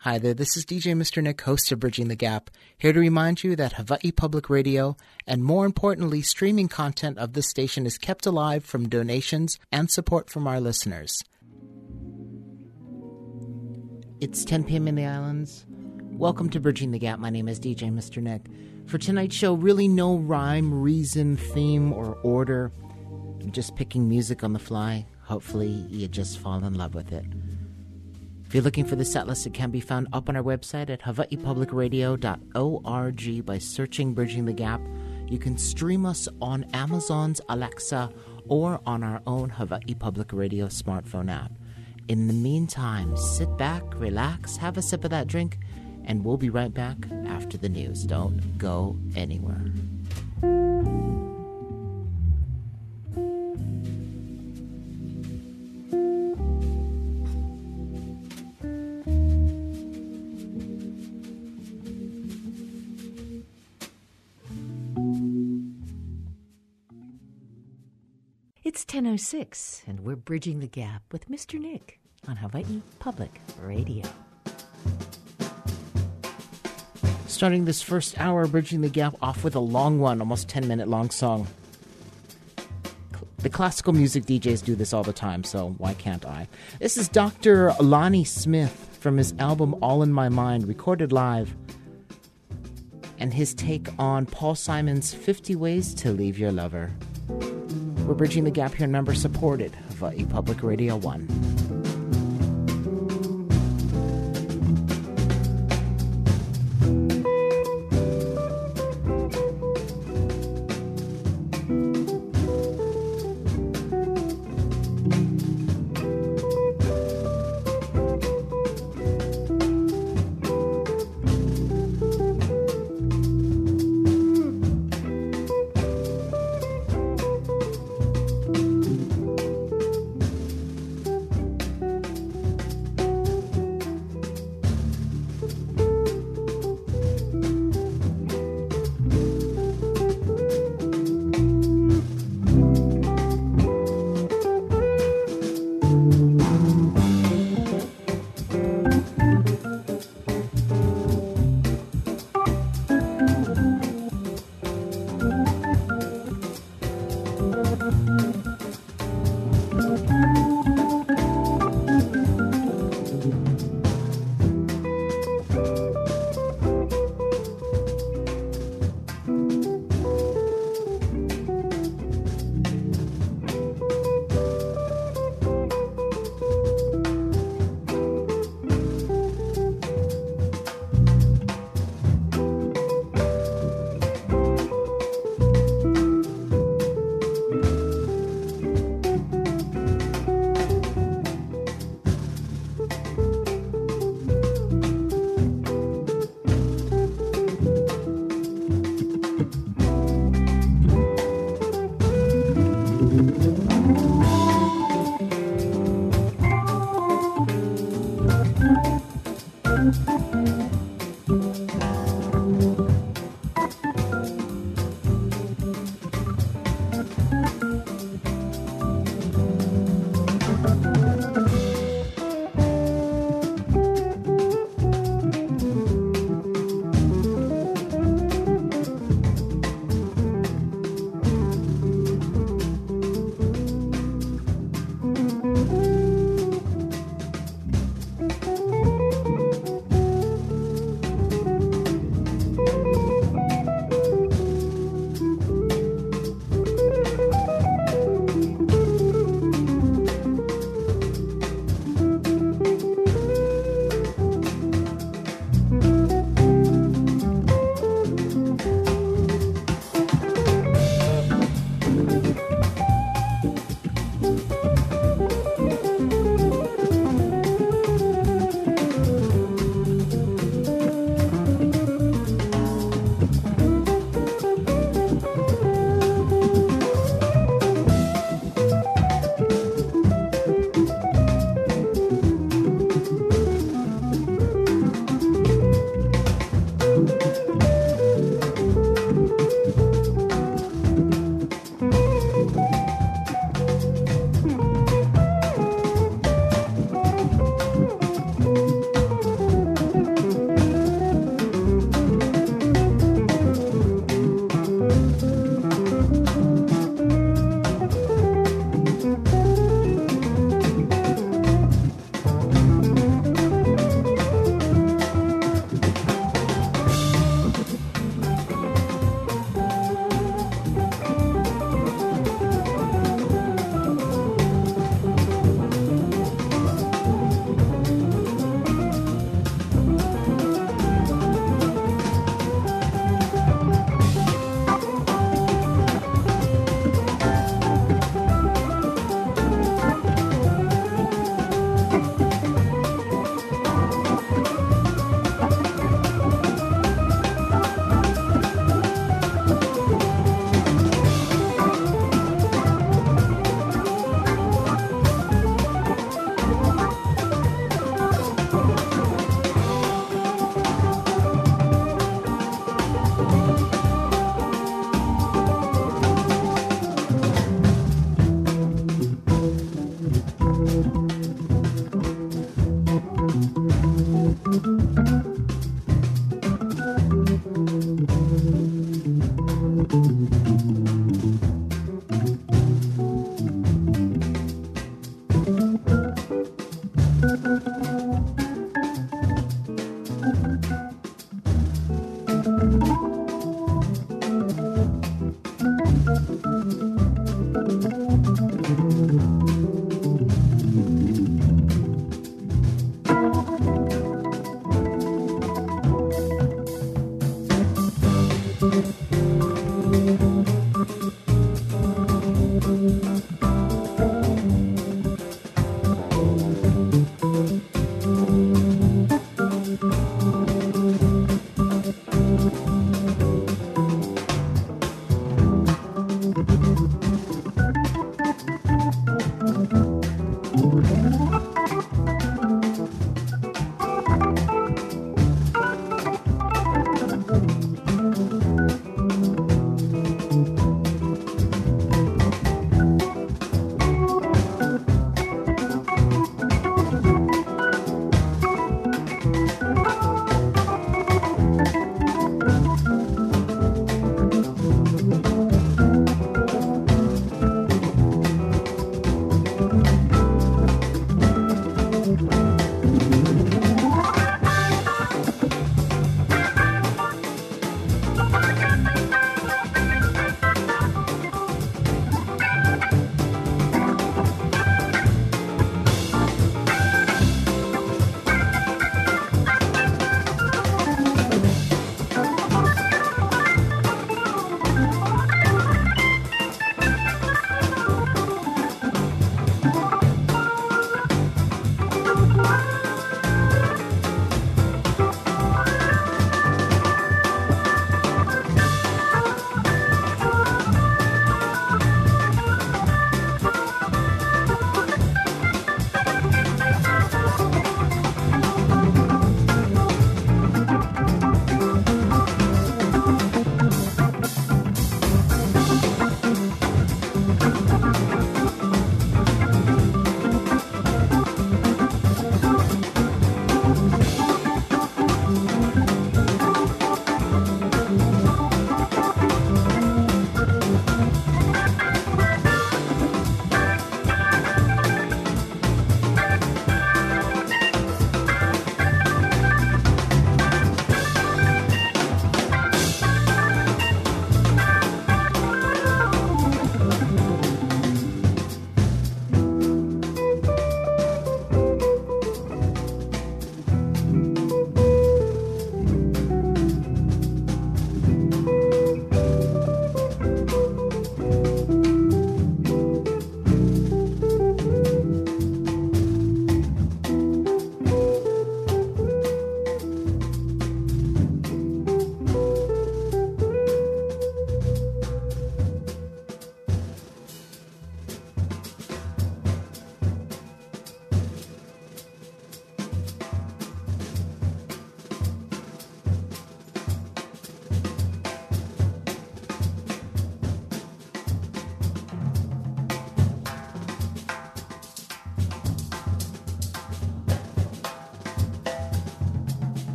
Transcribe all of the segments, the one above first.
Hi there, this is DJ Mr. Nick, host of Bridging the Gap, here to remind you that Hawaii Public Radio, and more importantly, streaming content of this station is kept alive from donations and support from our listeners. It's 10 p.m. in the islands. Welcome to Bridging the Gap. My name is DJ Mr. Nick. For tonight's show, really no rhyme, reason, theme, or order. I'm just picking music on the fly. Hopefully, you just fall in love with it. If you're looking for the set list, it can be found up on our website at hawaiipublicradio.org by searching Bridging the Gap. You can stream us on Amazon's Alexa or on our own Hawaii Public Radio smartphone app. In the meantime, sit back, relax, have a sip of that drink, and we'll be right back after the news. Don't go anywhere. It's 10:06, and we're Bridging the Gap with Mr. Nick on Hawaii Public Radio. Starting this first hour, Bridging the Gap off with a long one, almost 10-minute long song. The classical music DJs do this all the time, so why can't I? This is Dr. Lonnie Smith from his album All in My Mind, recorded live, and his take on Paul Simon's 50 Ways to Leave Your Lover. We're Bridging the Gap here, member supported, Hawaii Public Radio 1.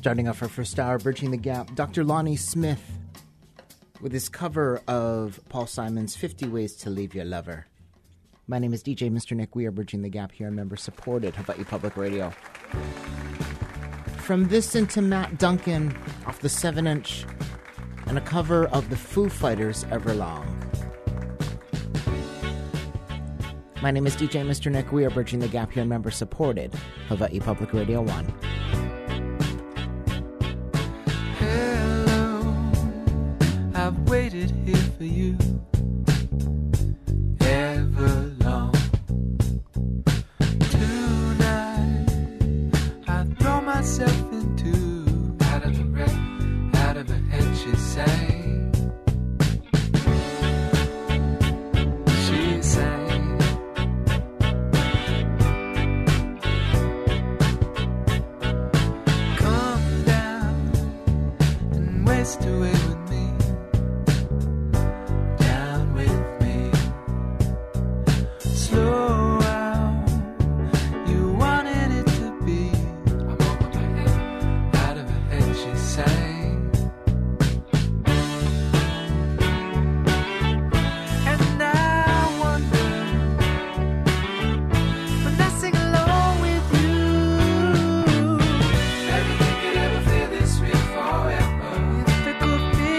Starting off our first hour, Bridging the Gap, Dr. Lonnie Smith with his cover of Paul Simon's 50 Ways to Leave Your Lover. My name is DJ Mr. Nick. We are Bridging the Gap here on member-supported Hawaii Public Radio. From this into Matt Duncan off the 7-inch and a cover of the Foo Fighters' Everlong. My name is DJ Mr. Nick. We are Bridging the Gap here on member-supported Hawaii Public Radio 1. I've waited here for you ever long. Tonight I throw myself into out of the red, out of her head she sang. She sang. Come down and waste away with me. Slow out, you wanted it to be. I'm over my head, out of her head she sang. And I wonder, when I sing along with you, maybe we could ever feel this real forever. The fickle feelings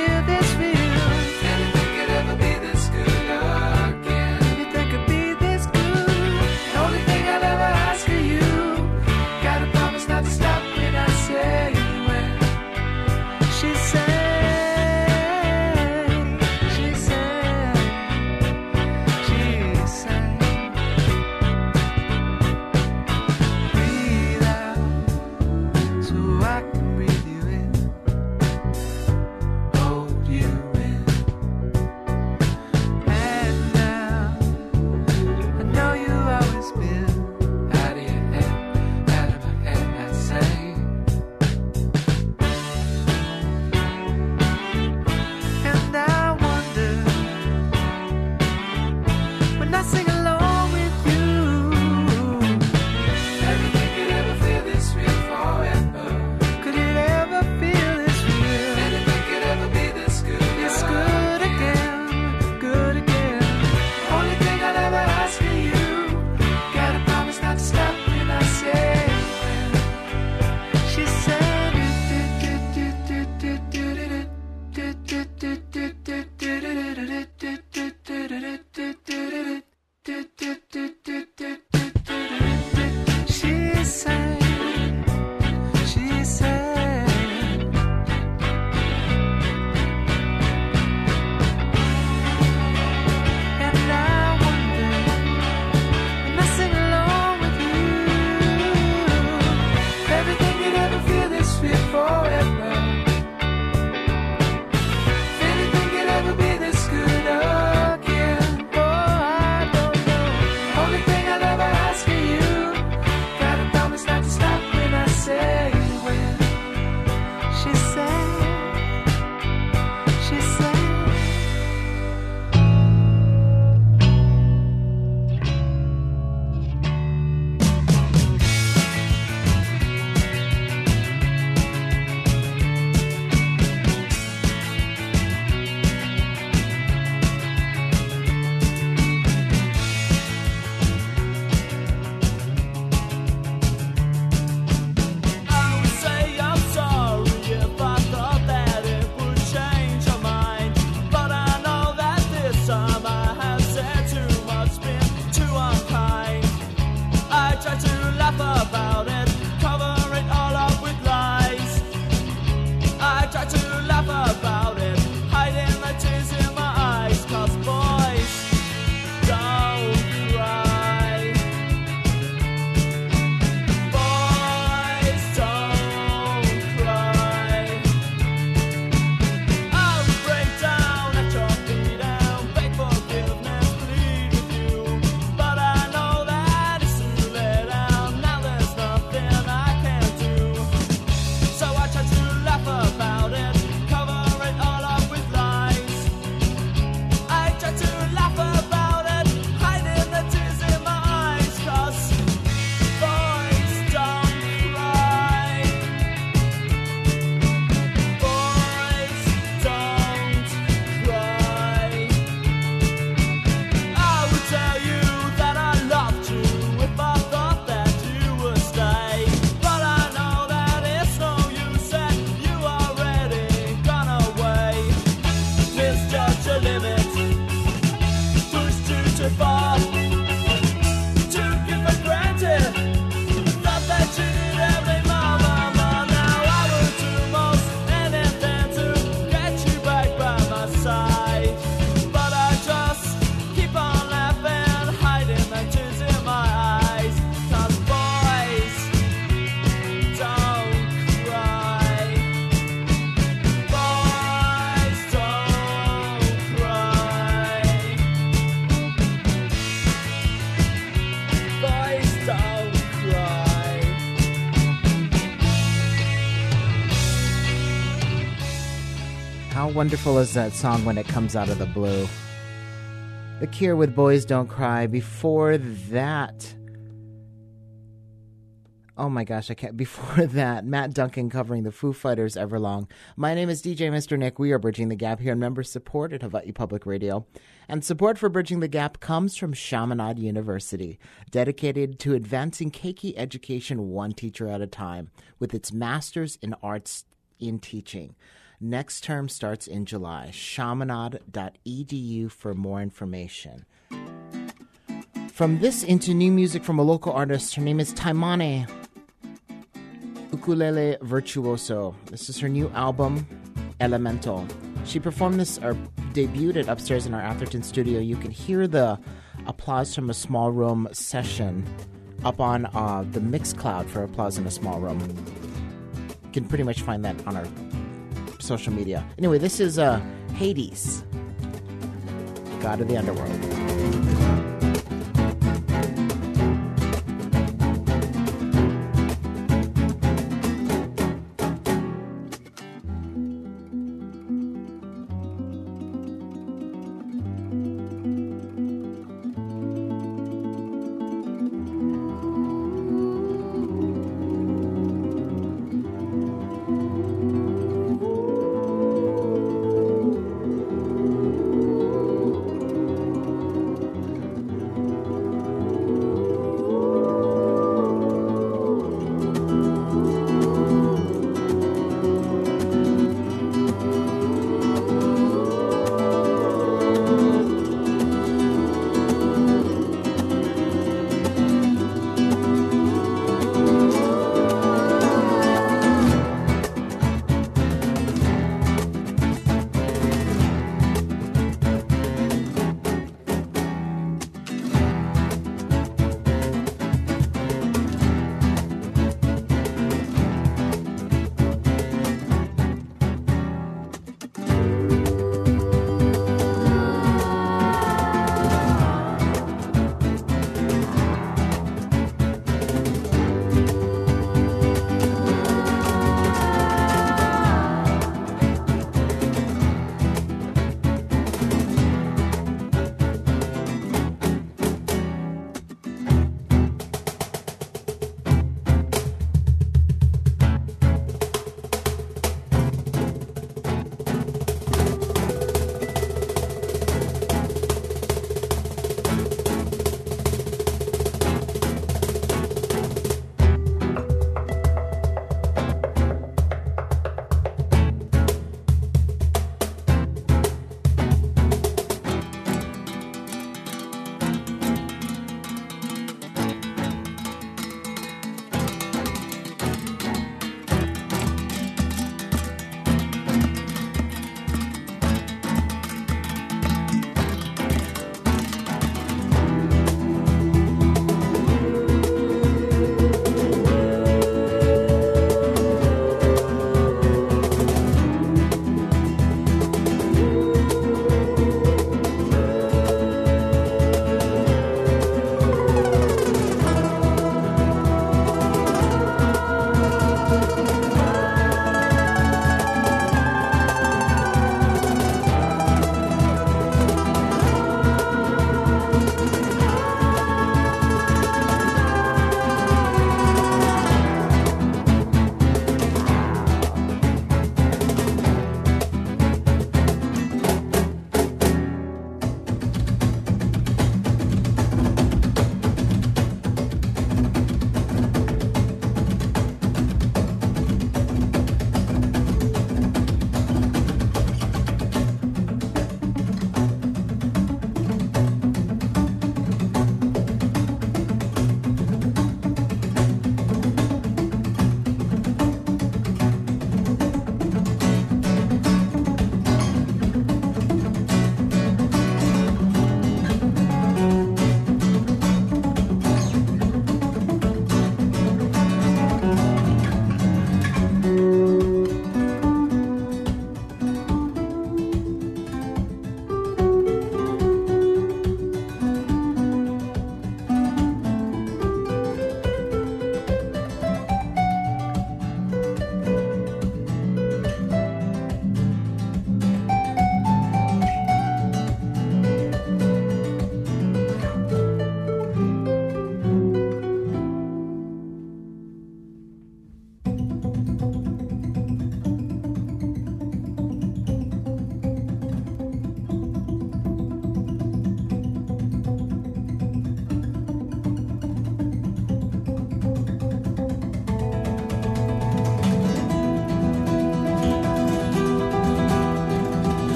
How wonderful is that song when it comes out of the blue? The Cure with Boys Don't Cry. Before that... Oh my gosh, I can't. Before that, Matt Duncan covering the Foo Fighters' Everlong. My name is DJ Mr. Nick. We are Bridging the Gap here in member support at Hawaii Public Radio. And support for Bridging the Gap comes from Chaminade University, dedicated to advancing Keiki education one teacher at a time, with its Masters in Arts in Teaching. Next term starts in July. Chaminade.edu for more information. From this into new music from a local artist. Her name is Taimane Ukulele Virtuoso. This is her new album, Elemental. She performed this, or debuted it upstairs in our Atherton studio. You can hear the Applause from a Small Room session up on the Mixcloud for Applause in a Small Room. You can pretty much find that on our social media. Anyway, this is Hades, God of the Underworld.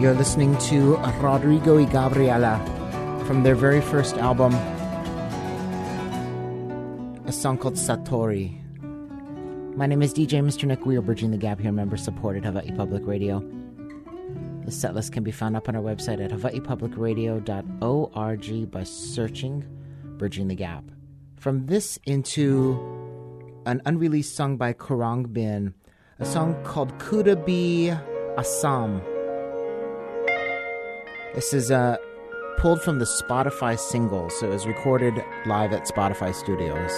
You're listening to Rodrigo y Gabriela from their very first album, a song called Satori. My name is DJ Mr. Nick. We are Bridging the Gap here, member-supported Hawaii Public Radio. The setlist can be found up on our website at hawaiipublicradio.org by searching Bridging the Gap. From this into an unreleased song by Kurang Bin, a song called Kurabi Assam. This is pulled from the Spotify single, so it was recorded live at Spotify Studios.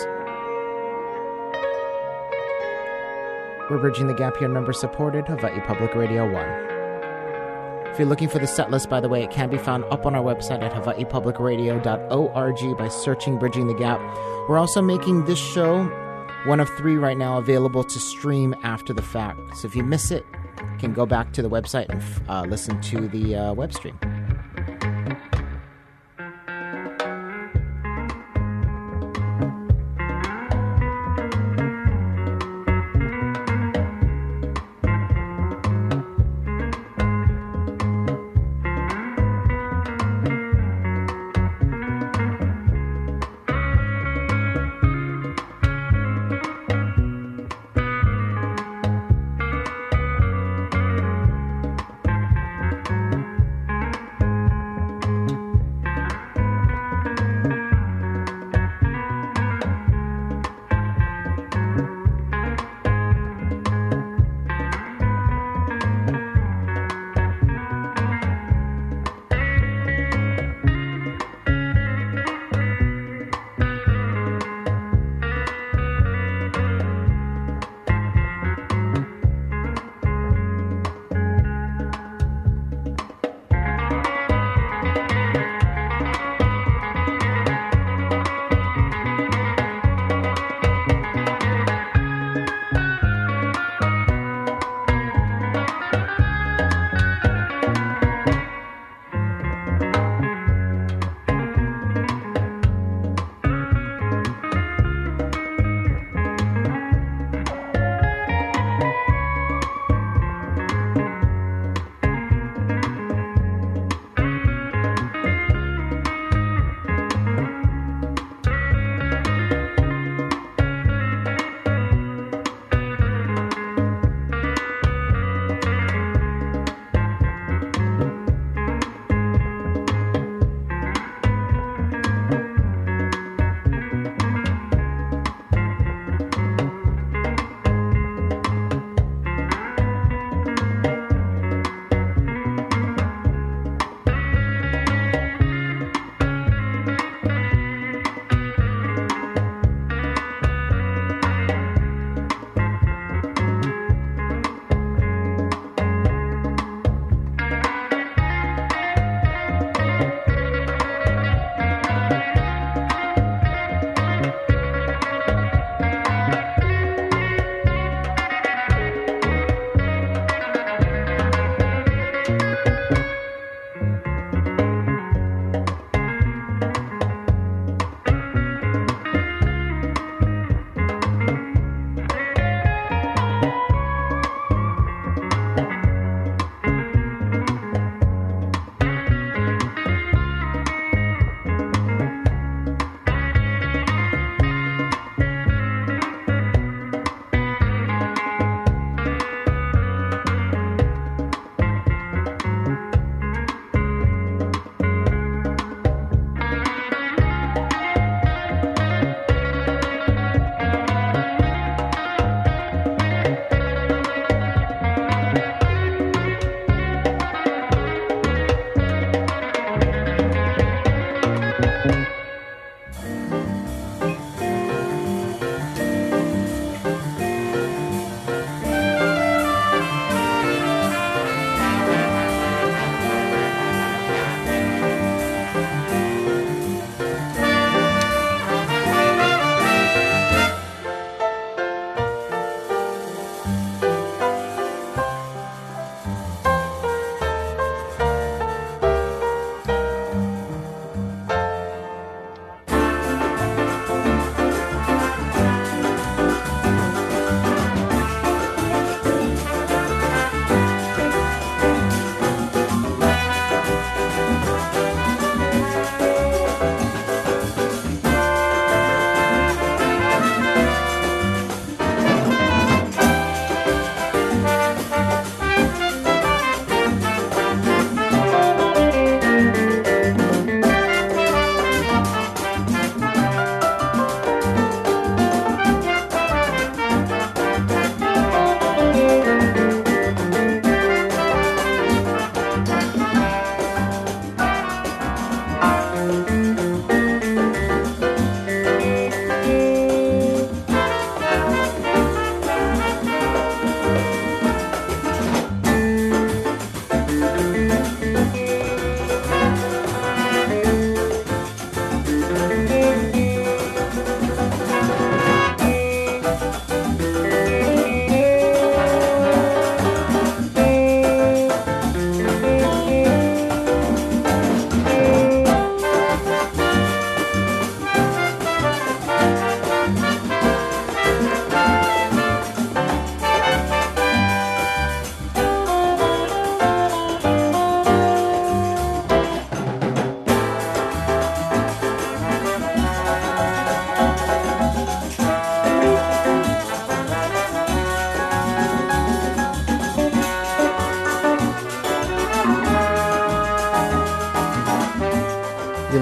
We're Bridging the Gap here, member-supported Hawaii Public Radio 1. If you're looking for the set list, by the way, it can be found up on our website at hawaiipublicradio.org by searching Bridging the Gap. We're also making this show, one of 3 right now, available to stream after the fact. So if you miss it, you can go back to the website and listen to the web stream.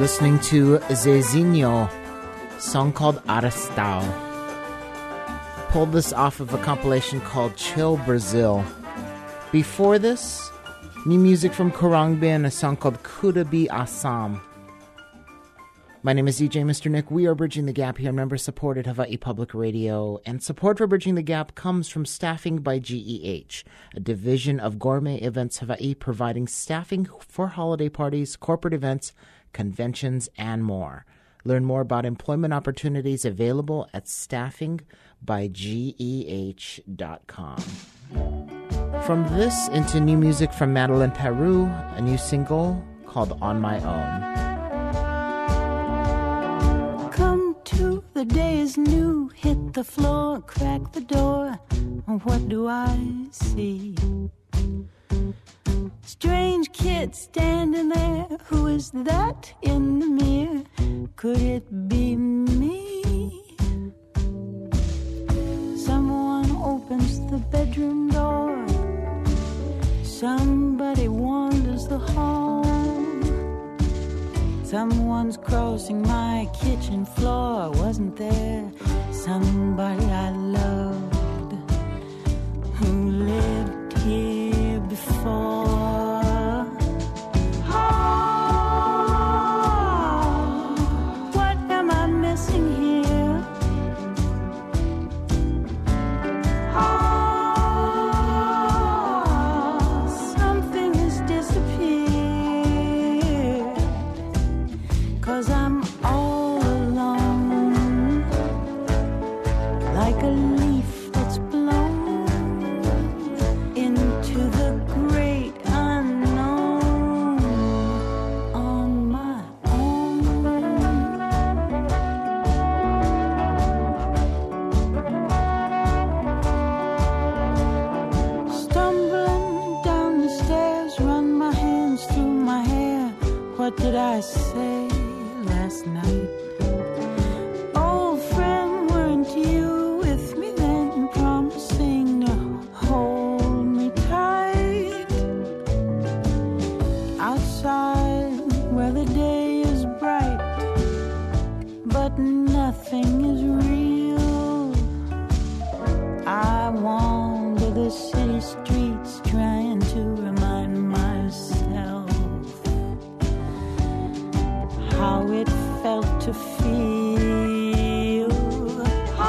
listening to Zezinho, song called Arrastao. Pulled this off of a compilation called Chill Brazil. Before this, new music from Khruangbin, a song called Kudabi Assam. My name is DJ Mr. Nick. We are Bridging the Gap here, member-supported Hawaii Public Radio. And support for Bridging the Gap comes from Staffing by GEH, a division of Gourmet Events Hawaii providing staffing for holiday parties, corporate events, conventions, and more. Learn more about employment opportunities available at staffingbygeh.com. From this into new music from Madeline Peru, a new single called On My Own. The day is new, hit the floor, crack the door. What do I see? Strange kid standing there. Who is that in the mirror? Could it be me? Someone opens the bedroom door. Somebody wanders the hall. Someone's crossing my kitchen floor. Wasn't there somebody I loved who lived here before? Oh, what am I missing here? Oh, something has disappeared. 'Cause I'm all alone, like a leaf that's blown into the great unknown on my own. Stumbling down the stairs, run my hands through my hair. What did I say last night? Old friend, weren't you with me then, promising to hold me tight? Outside where the day is bright, but nothing is real. I wander the city streets trying to remind myself how it felt to feel. Oh,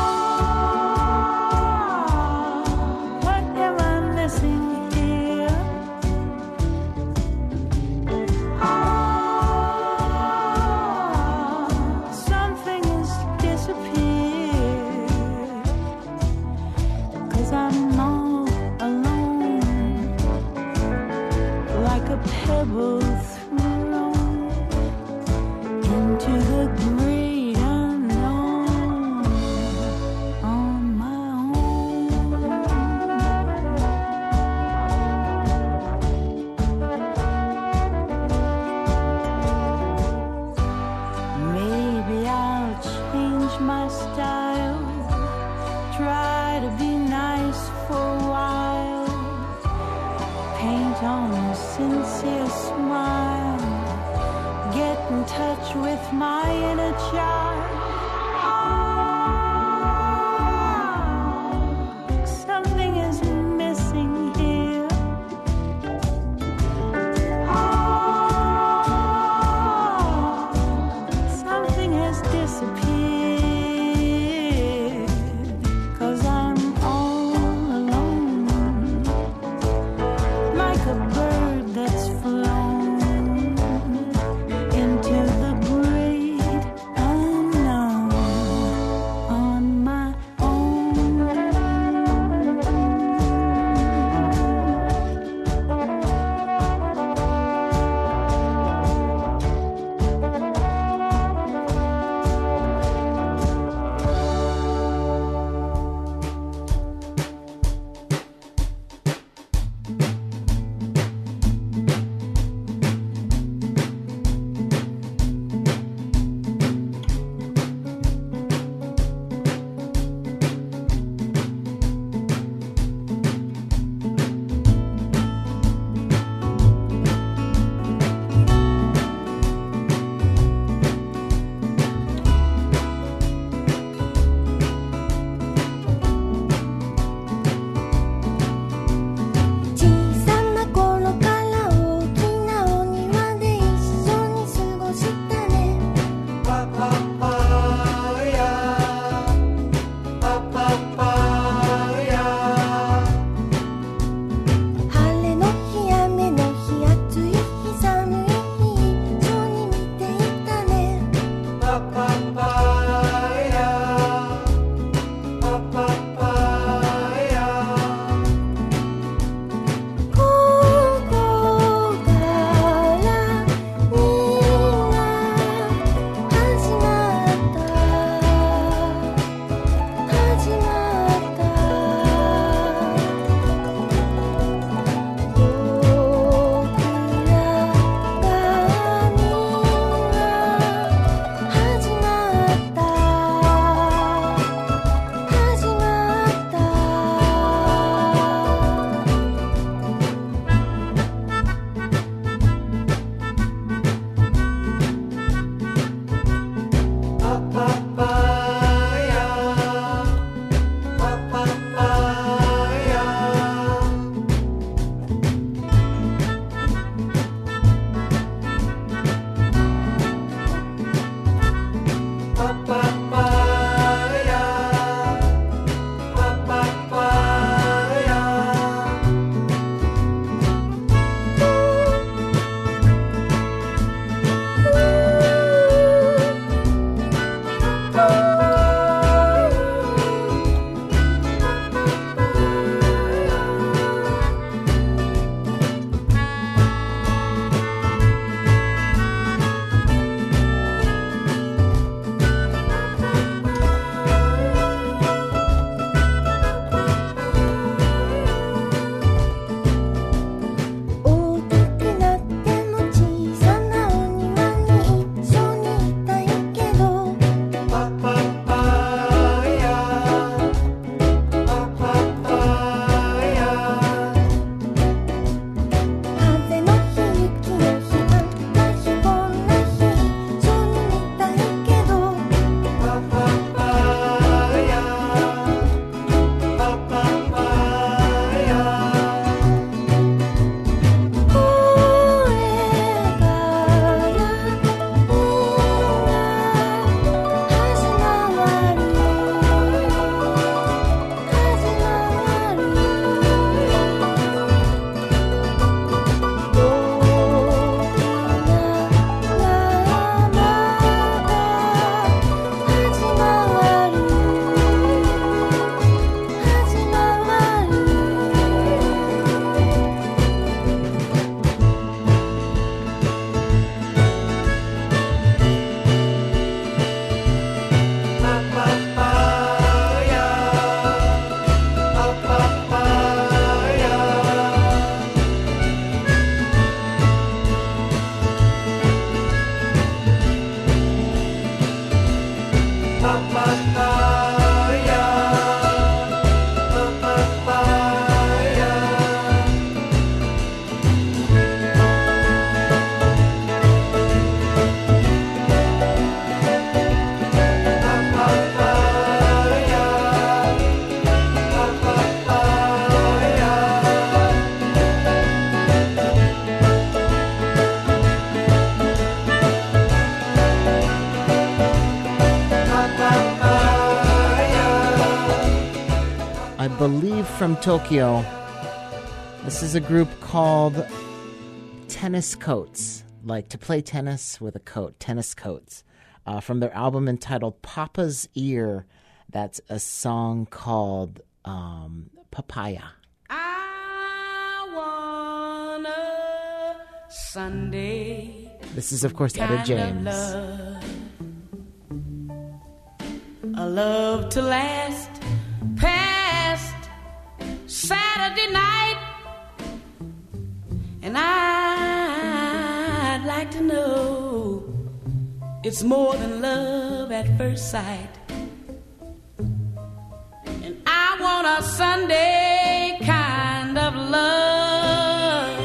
what am I missing here? Oh, something has disappeared. 'Cause I'm all alone, like a pebble thrown into the great unknown on my own. Maybe I'll change my style, try to be nice for a while, paint on a sincere smile, get in touch with my inner child. Oh, something is missing here. Oh, something has disappeared. 'Cause I'm all alone, like a bird that's flown into the great unknown. Believe from Tokyo. This is a group called Tennis Coats, like to play tennis with a coat, Tennis Coats, from their album entitled Papa's Ear. That's a song called Papaya. I want a Sunday. This is, of course, Etta James. A love to last past Saturday night, and I'd like to know it's more than love at first sight. And I want a Sunday kind of love.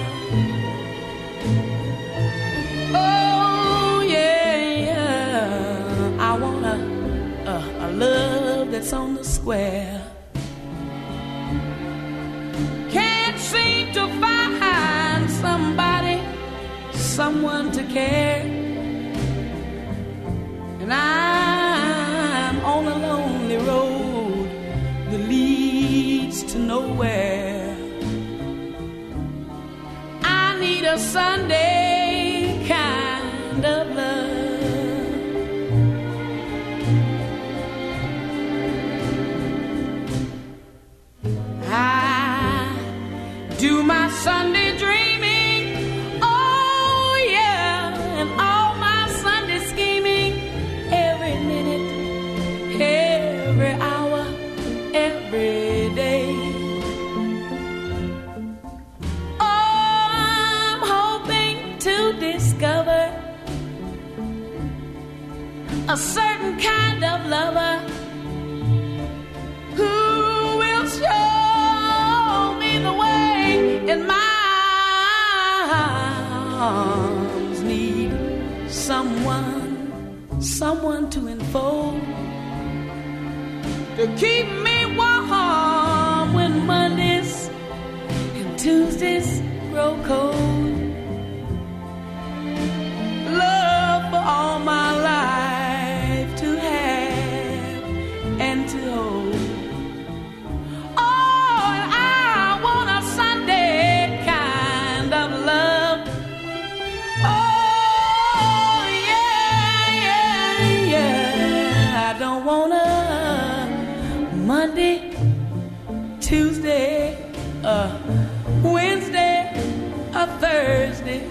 Oh yeah, I want a love that's on the square. Can't seem to find somebody, someone to care, and I'm on a lonely road that leads to nowhere. I need a Sunday kind of love. Do my Sunday dreaming, oh yeah, and all my Sunday scheming, every minute, every hour, every day. Oh, I'm hoping to discover a certain kind of lover who will show me the way. And my arms need someone to enfold, to keep me warm when Mondays and Tuesdays grow cold. Love for all my life to have and to hold. Monday, Tuesday, Wednesday, Thursday,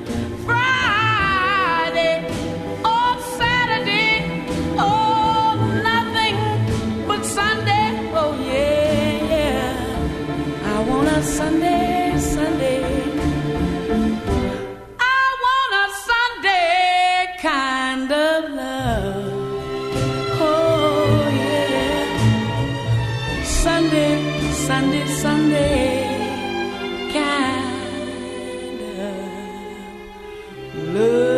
Friday, or Saturday, oh, nothing but Sunday. Oh yeah, I want a Sunday, Sunday. I want a Sunday kind of love. Sunday, Sunday, Sunday, kind of love.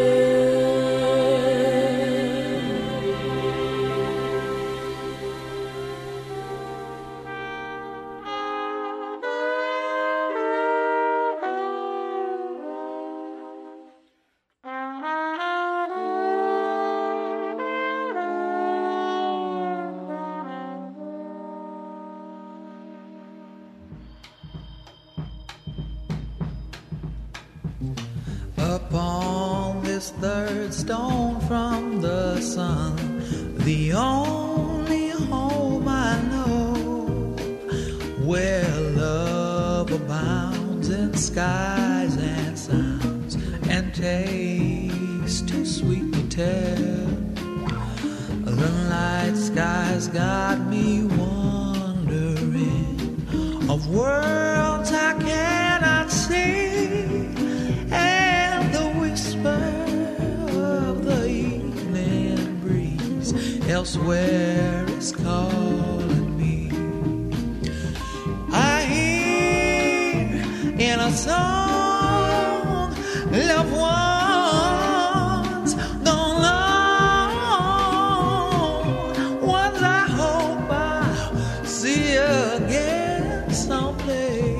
Upon this third stone from the sun, the only home I know, where love abounds in skies and sounds, and tastes too sweet to tell. The night skies got me wondering of worlds I cannot see. elsewhere is calling me. I hear in a song loved ones gone long, ones I hope I'll see again someday.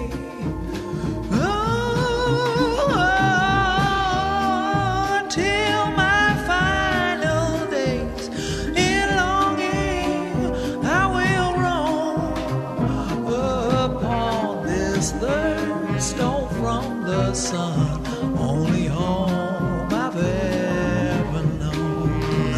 Stone from the sun, only home I've ever known.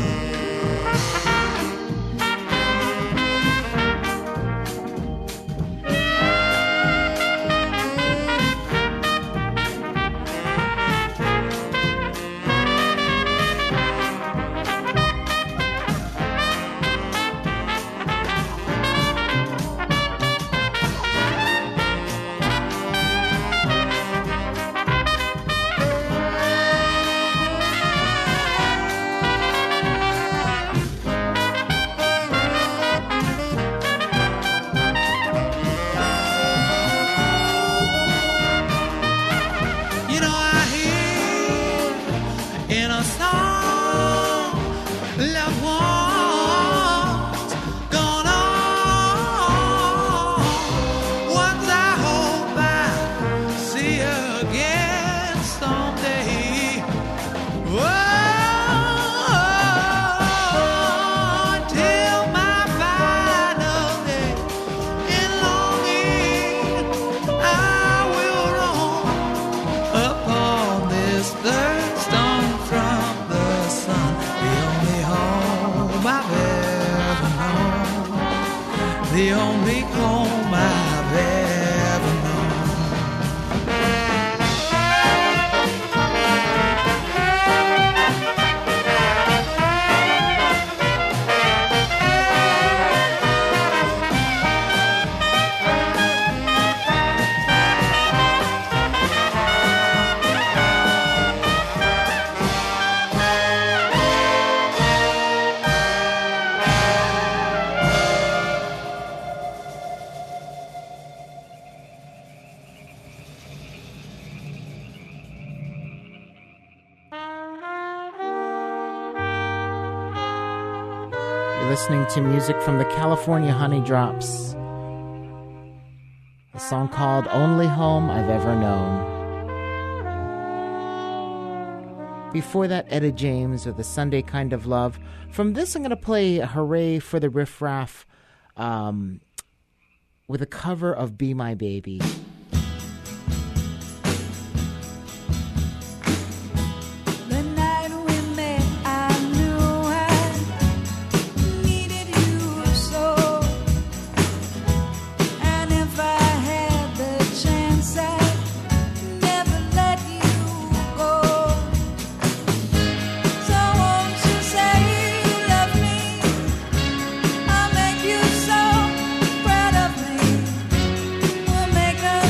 The only home I've ever known. Listening to music from the California Honey Drops. A song called Only Home I've Ever Known. Before that, Etta James with The Sunday Kind of Love. From this, I'm going to play Hooray for the Riff Raff with a cover of Be My Baby. Make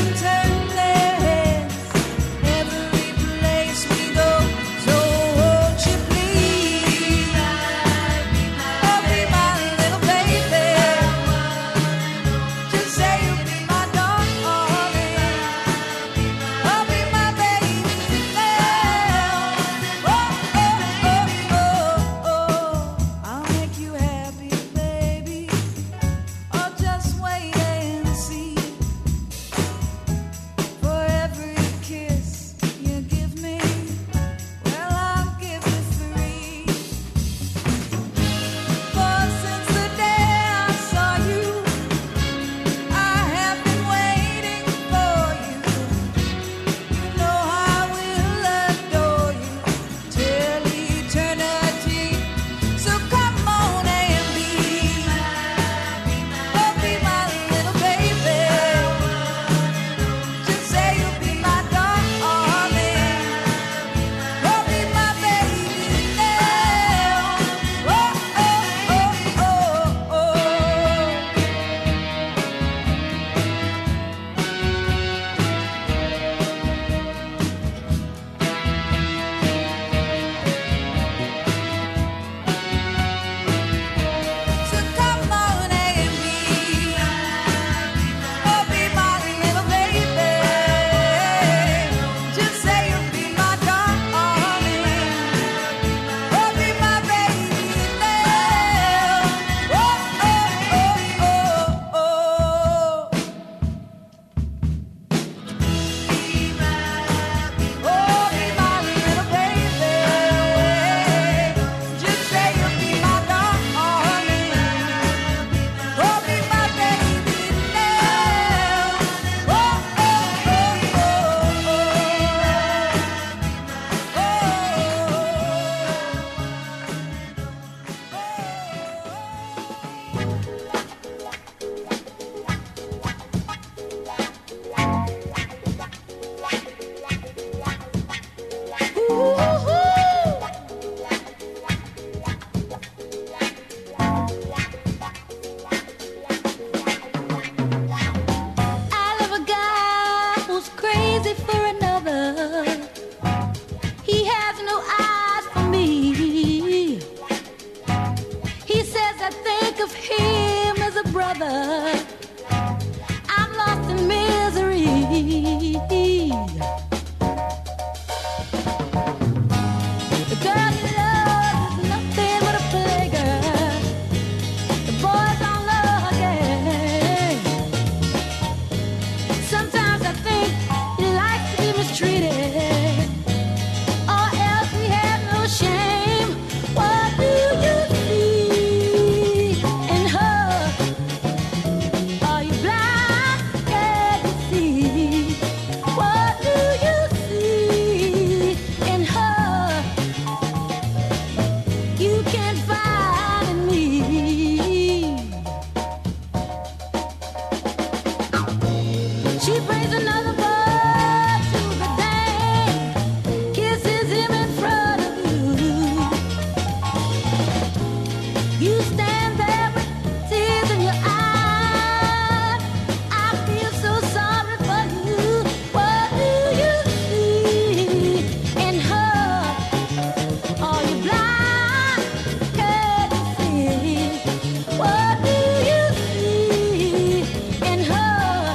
You stand there with tears in your eyes. I feel so sorry for you. What do you see in her? Are you blind? Can't you see? What do you see in her?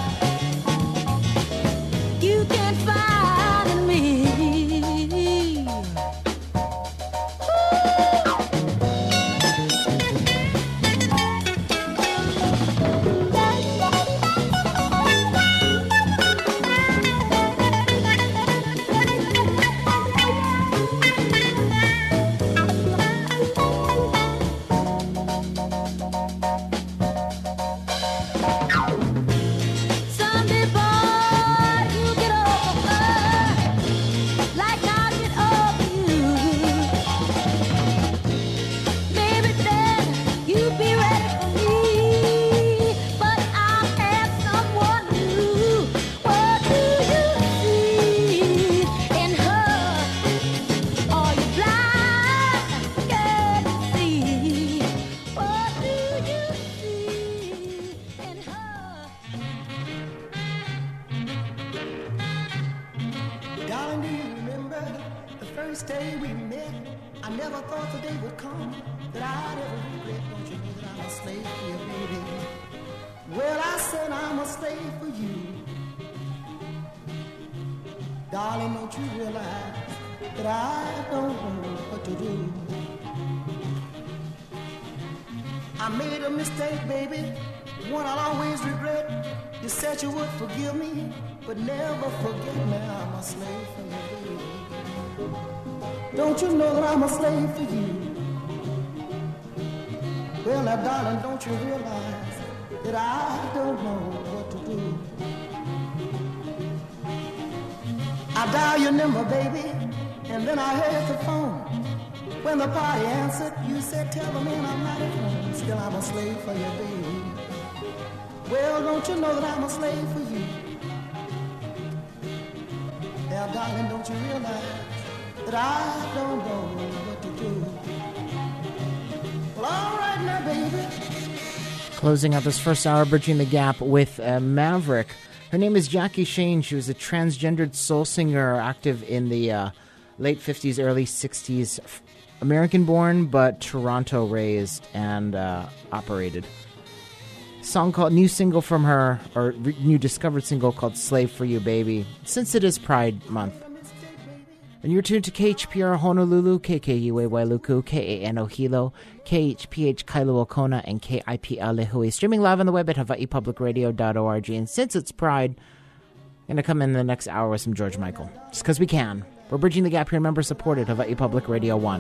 You can't find in me. Someday, boy, you get over her like I get over you. Maybe then you be ready for me, but I have someone new. What do you see in her? Are you blind? Can't you see? What do you see in her? Darling, do you remember the first day we met? I never thought the day would come that I'd ever regret. Don't you know that I'm a slave for you, baby? Well, I said I'm a slave for you. Darling, don't you realize that I don't know what to do? I made a mistake, baby, one I'll always regret. You said you would forgive me, but never forget me. I'm a slave for you, baby. Don't you know that I'm a slave for you? Well, now, darling, don't you realize that I don't know what to do? I dial your number, baby, and then I heard the phone. When the party answered, you said, tell the man I'm not at home. Still, I'm a slave for you, baby. Well, don't you know that I'm a slave for you? Now, darling, don't you realize that I don't know what to do? Well, all right now, baby. Closing out this first hour, bridging the gap with Maverick. Her name is Jackie Shane. She was a transgendered soul singer active in the late 50s, early 60s. American-born, but Toronto-raised and operated. Song called, new single from her, or new discovered single called Slave for You, Baby, since it is Pride Month. And you're tuned to KHPR Honolulu, KKUA Wailuku, KANO Hilo, KHPH Kailua Kona, and KIPL Lehui. Streaming live on the web at hawaiipublicradio.org. And since it's Pride, I'm going to come in the next hour with some George Michael. Just because we can. We're bridging the gap here, member-supported, Hawaii Public Radio 1.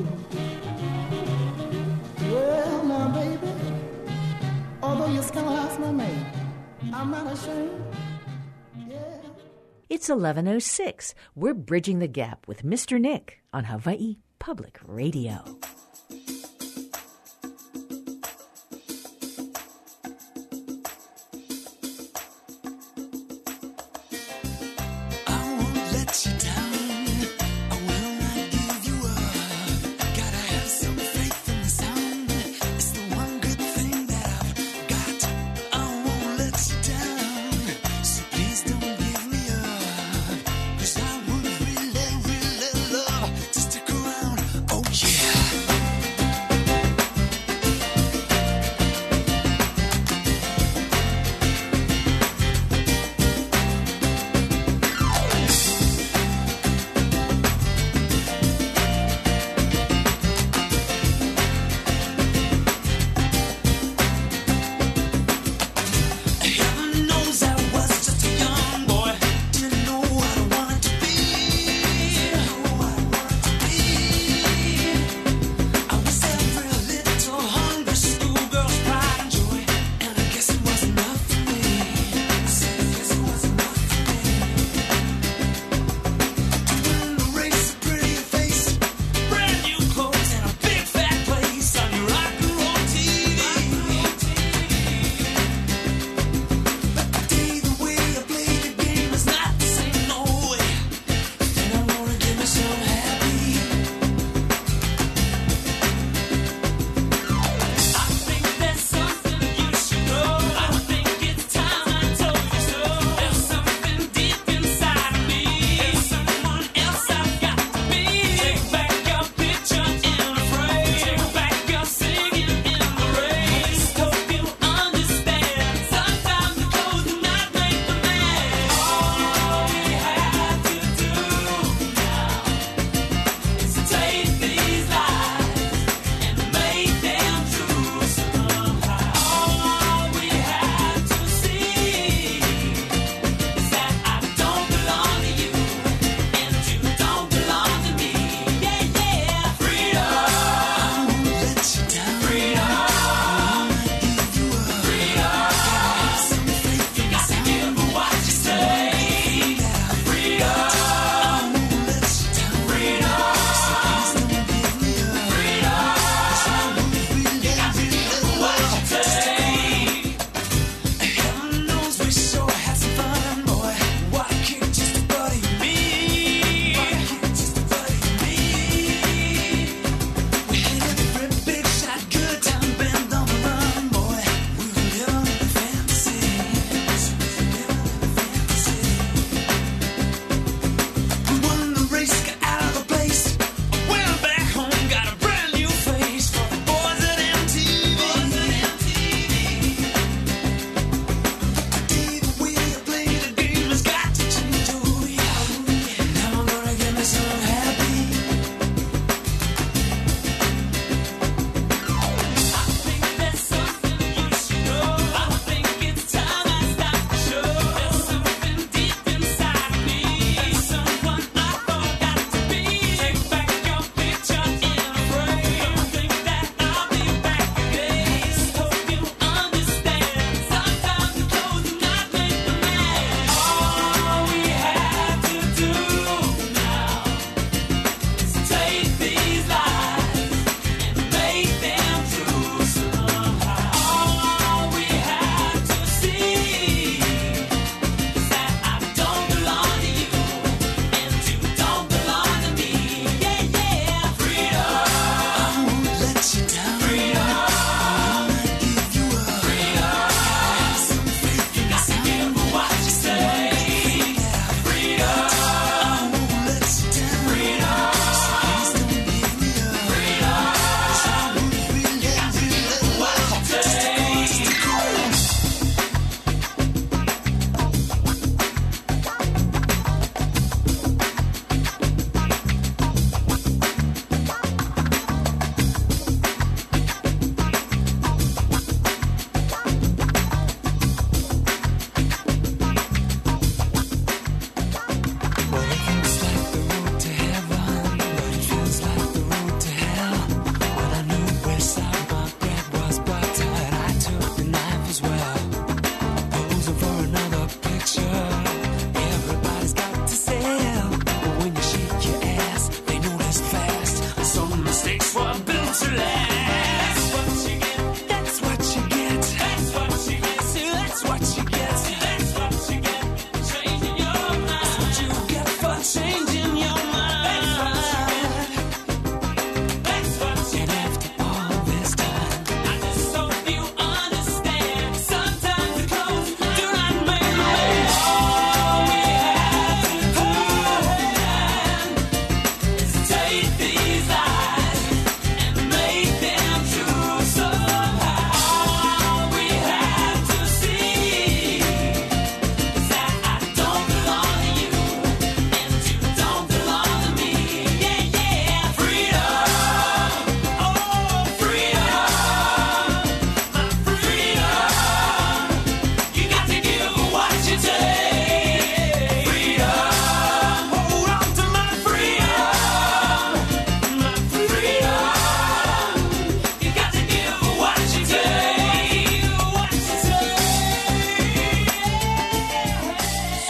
Well, now, baby, although you scandalize my name, I'm not ashamed. Yeah. It's 11:06. We're bridging the gap with Mr. Nick on Hawaii Public Radio.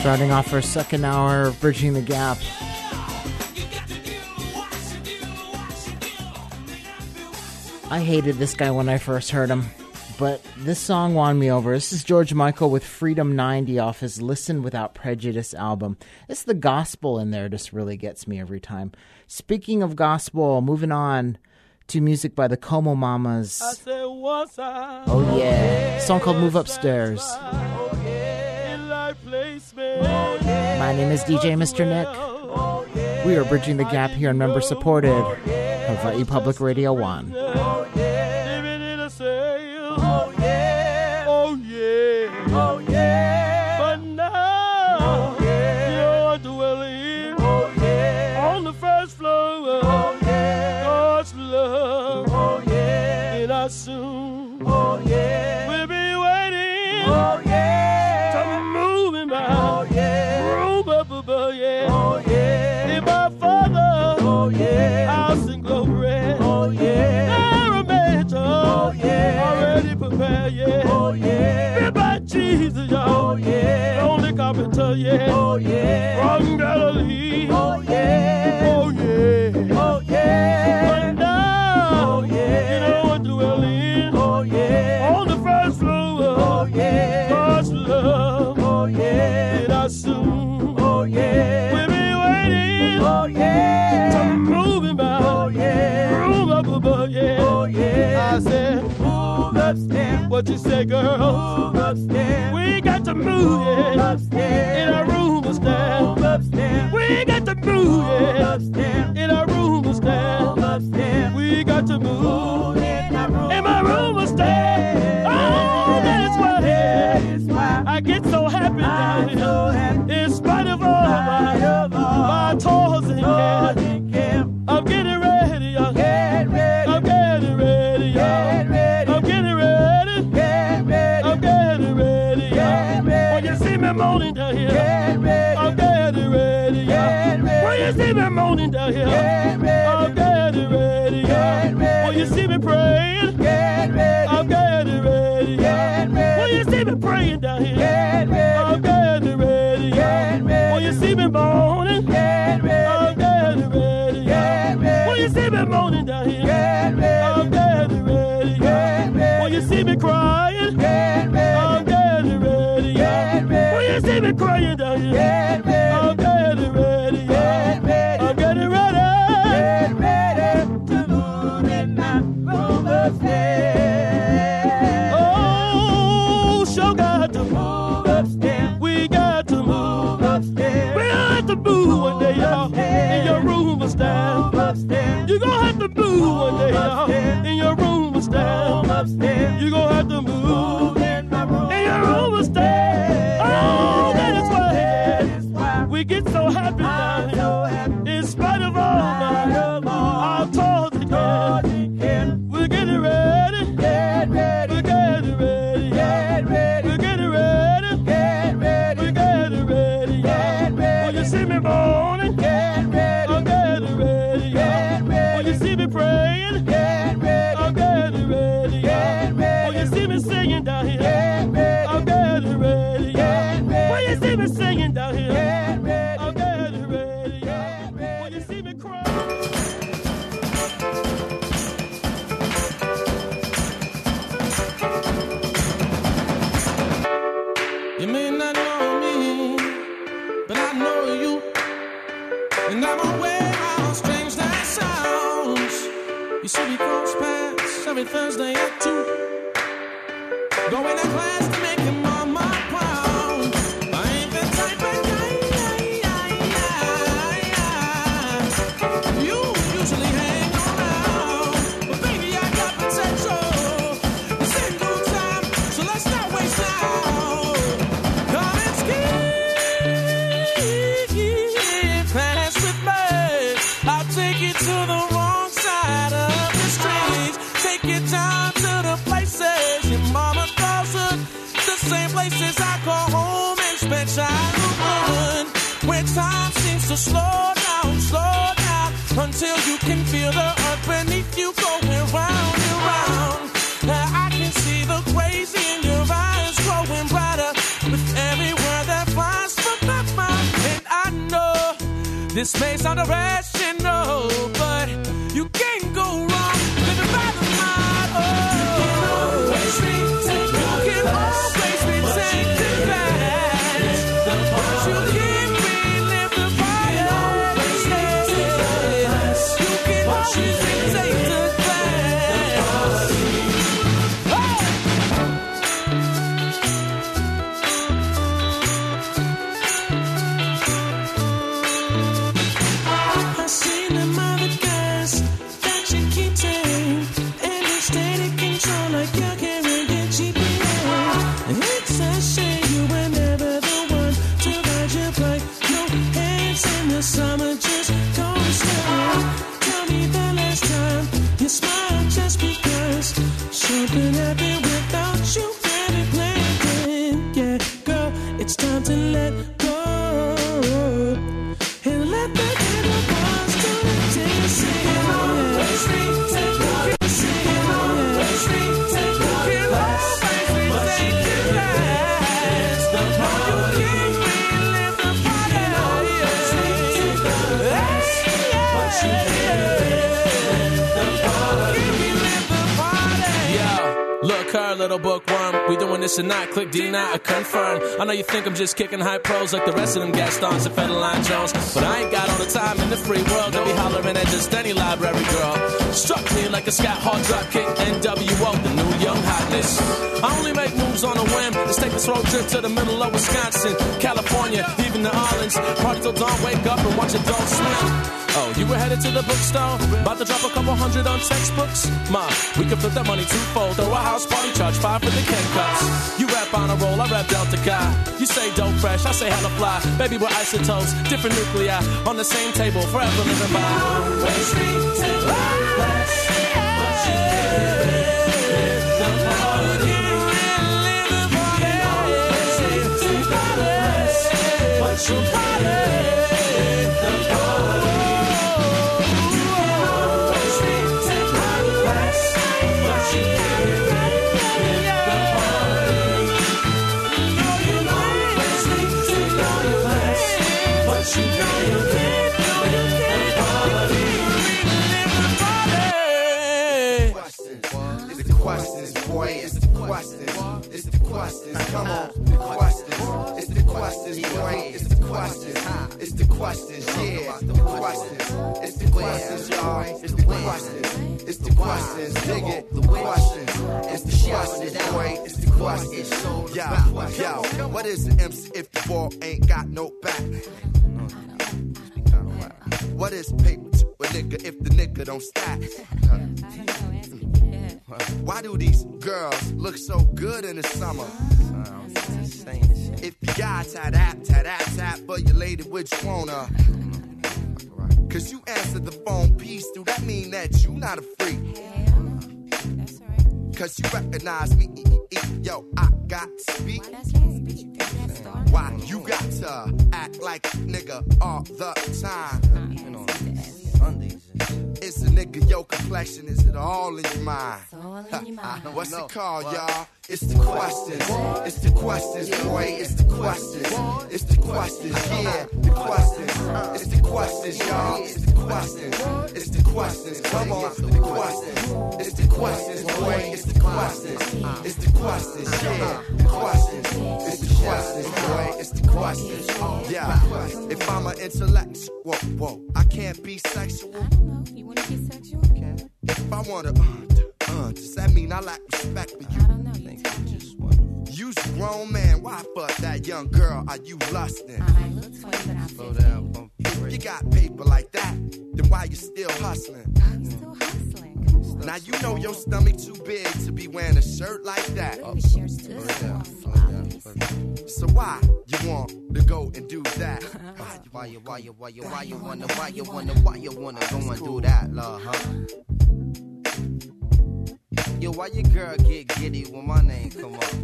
Starting off our second hour, Bridging the Gap. I hated this guy when I first heard him, but this song won me over. This is George Michael with Freedom 90 off his Listen Without Prejudice album. It's the gospel in there just really gets me every time. Speaking of gospel, moving on to music by the Como Mamas. Oh yeah, a song called Move Upstairs. My name is DJ Mr. Nick. We are Bridging the Gap here on member-supported Hawaii Public Radio 1. But now, you're dwelling on the first floor. God's love, and I soon will be waiting to move in my room up above, in my Father's house in glory. There a mansion already prepared, built by Jesus, y'all. Lonely carpenter, from Galilee. But now, you know what dwelling on the first floor. God's love, and I soon will be waiting to move in my room up above, I said, move upstairs. What you say, girl? Move upstairs. We got to move, in our room upstairs. We got to move, in our room upstairs. We got to move, in my room upstairs. Oh, that is why I get so happy now. In spite of all my toils and cares, I'm getting ready. I'm getting ready. I'm getting ready. I'm getting ready. When you see me moaning down here, I'm getting ready. When you see me moaning down here, I'm getting ready. When you see me praying, I'm getting ready. When you see me praying down here, I'm getting ready. When you see me moaning, I'm getting ready. When you see me moaning down here, I'm getting ready. When you see me crying, I'm getting ready. When you see me crying down here, I'm getting ready. I'm getting ready to move in my room upstairs. Oh, sure got to move upstairs. We got to move upstairs. We got to move one day, y'all, in your room upstairs. You gonna have to move one day, y'all, in your room upstairs. You gonna have to move in my room, in your room upstairs. Oh, that is why we get so happy now. In spite of all my toils and cares, we're getting ready. We're getting ready. We're getting ready. We're getting ready. When you see me moaning, I'm getting ready. When you see me praying, I'm getting ready. When you see me singing down here, I'm getting ready. When you see me singing down here, I'm getting ready. When you see me crying. You may not know me, but I know you. And I'm aware how strange that sounds. You see me cross paths every Thursday at 2. Going to class to make your mama proud. I ain't the type of guy you usually hang around. But baby, I got potential. It's in due time, so let's not waste now. Come and skip past with me. I'll take you to the wrong side of the street. Take you down to the places your mama calls her. The same places I call home and spend childhood. Where time seems to slow down until you can feel the earth beneath you going round and round. Now I can see the crazy in your eyes growing brighter with every word that flies from the This may sound irrational, but you can't go wrong living by the motto. You can always retake the past, but you can't relive the party. You can always retake the summer just don't stop. Tell me the last time you smiled just because something happened without you having planned. Yeah, girl, it's time to let go and let the inner ones do the dancing. Always retake the dancing. Always retake the past. Always retake the past. You can't relive the party. Look, her little bookworm, we doing this tonight. Click deny or confirm. I know you think I'm just kicking high pros like the rest of them Gastons and Federline Jones, but I ain't got all the time in the free world to be hollering at just any library girl. Struck me like a scat hard drop kick. NWO, the new young hotness. I only make moves on a whim. Let's take this road trip to the middle of Wisconsin, California, even New Orleans. Party till dawn, wake up and watch Adult Swim. Oh, you were headed to the bookstore, about to drop a couple $100 on textbooks? Ma, we can flip that money twofold. Throw a house party, charge $5 for the Ken cups. You rap on a roll, I rap Delta Chi. You say dope fresh, I say hella fly. Baby, we're isotopes, different nuclei, on the same table, forever living by. Always retake the past, but you can't relive the party. Always retake the past, but you can't relive the party. Come on, the questions. It's the questions, boy. It's the questions. It's the questions, yeah. The questions. It's the questions, y'all. It's the questions. It's the questions. Dig it. The questions. It's the questions, boy. It's the questions. Yo, what is an MC if the ball ain't got no back? What is paper to a nigga if the nigga don't stack? Why do these girls look so good in the summer? If you got tap for your lady, which wanna? Cause you answer the phone piece, do that mean that you not a freak? That's right. Cause you recognize me, yo, I got to speak. Why you got to act like a nigga all the time? It's a nigga, your complexion, is it all in your mind? What's it called, y'all? It's the questions. It's the questions, boy. It's the questions. It's the questions, yeah. The questions. It's the questions, y'all. It's the questions. It's the questions. Come on, the questions. It's the questions, boy. It's the questions. It's the questions, yeah. The questions. It's the questions, boy. It's the questions. Yeah. If I'm an intellectual, whoa, I can't be sexual. I don't know. You wanna be sexual? Okay. If I wanna, does that mean I lack respect for you? I don't know. You's a grown man, why fuck that young girl? Are you lusting? I look 20, but I feel down. If you got paper like that, then why you still hustling? I'm still hustling. Now you know your stomach too big to be wearing a shirt like that. The shirt's too small. So why you want to go and do that? Why you wanna go and do that, love, huh? Yo, why your girl get giddy when my name come up?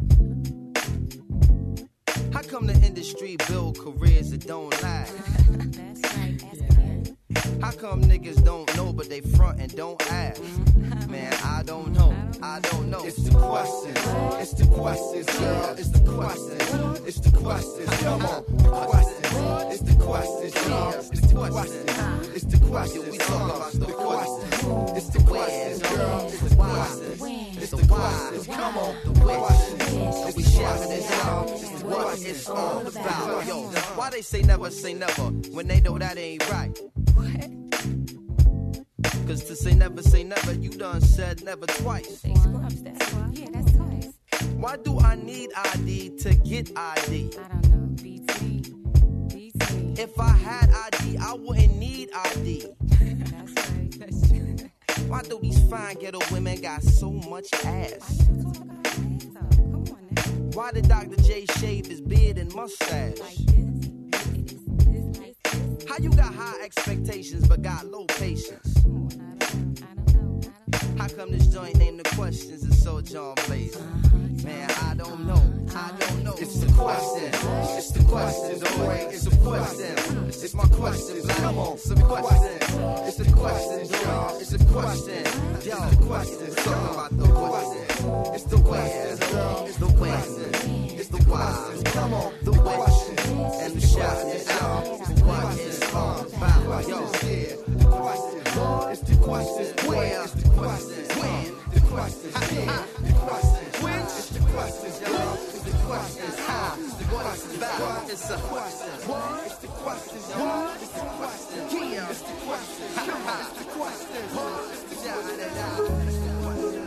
How come the industry build careers that don't last? That's right, ask again. How come niggas don't know but they front and don't ask? Man, I don't know. It's the questions. It's the questions, girl. It's the questions. It's the questions. Come on, the questions. It's the questions, y'all. It's the question. It's the question. We talk about the question. It's the question, girl. It's the question. It's the why. Come on, the question. We shouting it out. It's what it's all about. Yo, why they say never when they know that ain't right? Cause to say never, you done said never twice. Yeah, that's twice. Why do I need ID to get ID? I don't know. Beats me. If I had ID, I wouldn't need ID. That's right. That's true. Why do these fine ghetto women got so much ass? Come on now. Why did Dr. J shave his beard and mustache? Like this. Like this. How you got high expectations but got low patience? I don't know. How come this joint named The Questions is so John Blaze? Man, I don't know. It's the question. It's the question. Don't wait. It's a question. It's my question. Come on, some question. It's the question, y'all. It's a question. Yo, the question. Talk about the question. It's the question, girl. It's the question. It's the why. Come on, the question. And the shout is out. It's what it's all about. Yo, yeah. The question. It's the question. Where? It's the question. When? The question. Yeah. The question. When? It's the question, y'all. It's the question. How? It's the question. About. It's a question. It's the question, y'all. It's the question. Yeah. It's the question. Ha. It's the question. It's the shout it out. It's the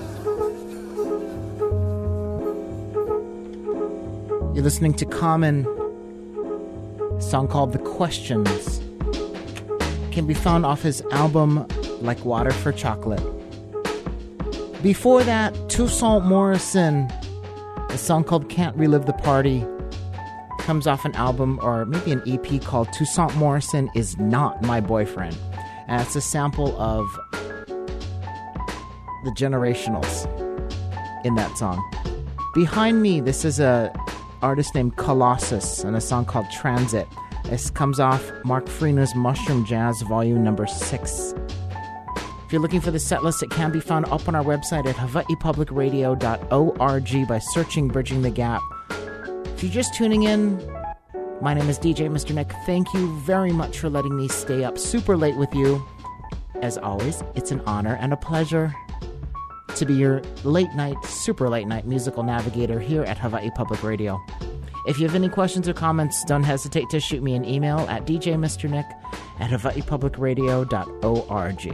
question. You're listening to Common, a song called The Questions. Can be found off his album Like Water for Chocolate. Before that, Toussaint Morrison, a song called Can't Relive the Party, comes off an album or maybe an EP called Toussaint Morrison Is Not My Boyfriend. And it's a sample of the Generationals in that song. Behind me, this is a artist named Colossus and a song called Transit. This comes off Mark Farina's Mushroom Jazz Volume Number 6. If you're looking for the set list, it can be found up on our website at hawaiipublicradio.org by searching Bridging the Gap. If you're just tuning in, my name is DJ Mr. Nick. Thank you very much for letting me stay up super late with you. As always, it's an honor and a pleasure to be your super late night musical navigator here at Hawaii Public Radio. If you have any questions or comments, don't hesitate to shoot me an email at djmrnick@hawaiipublicradio.org.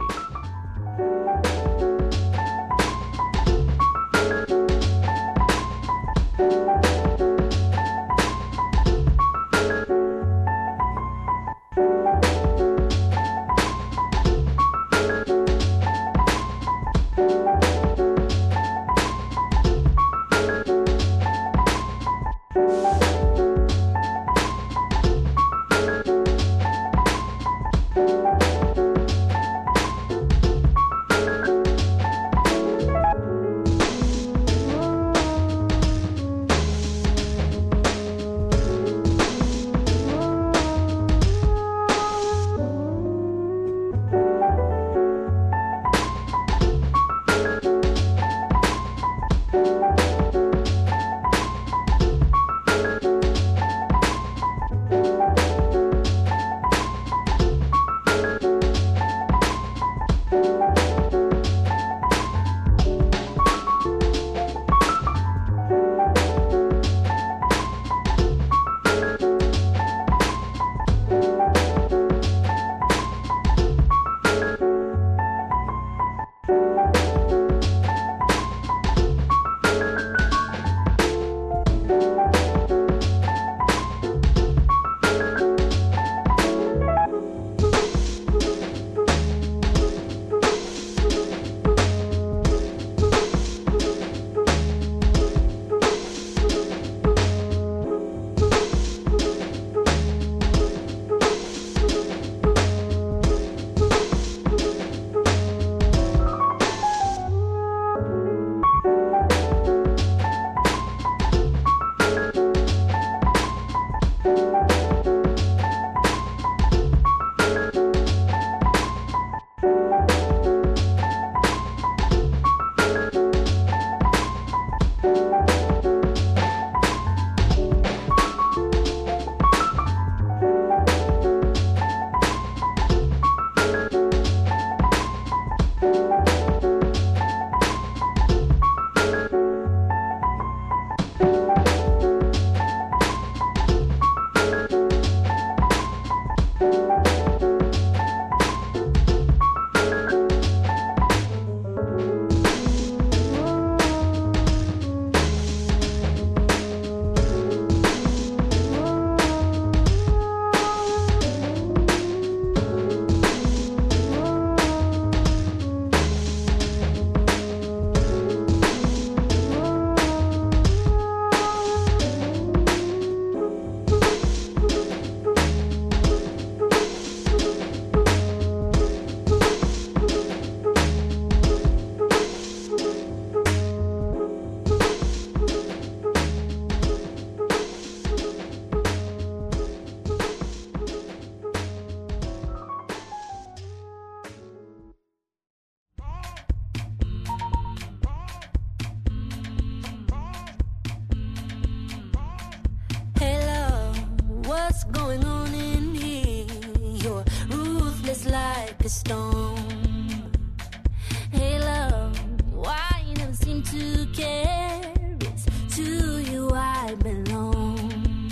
a storm. Hey love, why you never seem to care? It's to you I belong.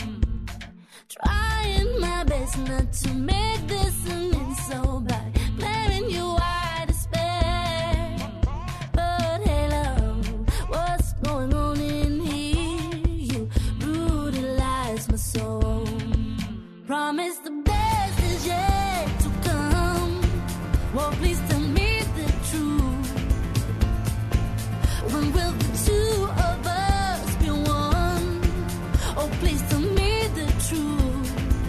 Trying my best not to make this an insult by blaming you I despair. But hey love, what's going on in here? You brutalize my soul. Promise the best is yet to come. Well, please tell me the truth. When will the two of us be one? Oh, please tell me the truth.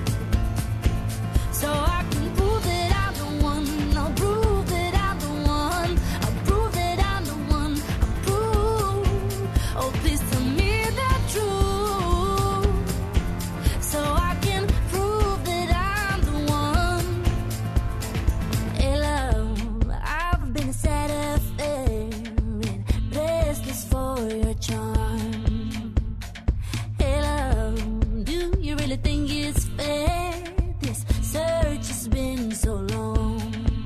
So I can prove that I'm the one. I'll prove that I'm the one. I'll prove that I'm the one. I'll prove. Oh, please tell me the truth. So I can prove that I'm the one. Hey love, I've been a sad affair and restless for your charm. Hey love, do you really think it's fair? This search has been so long.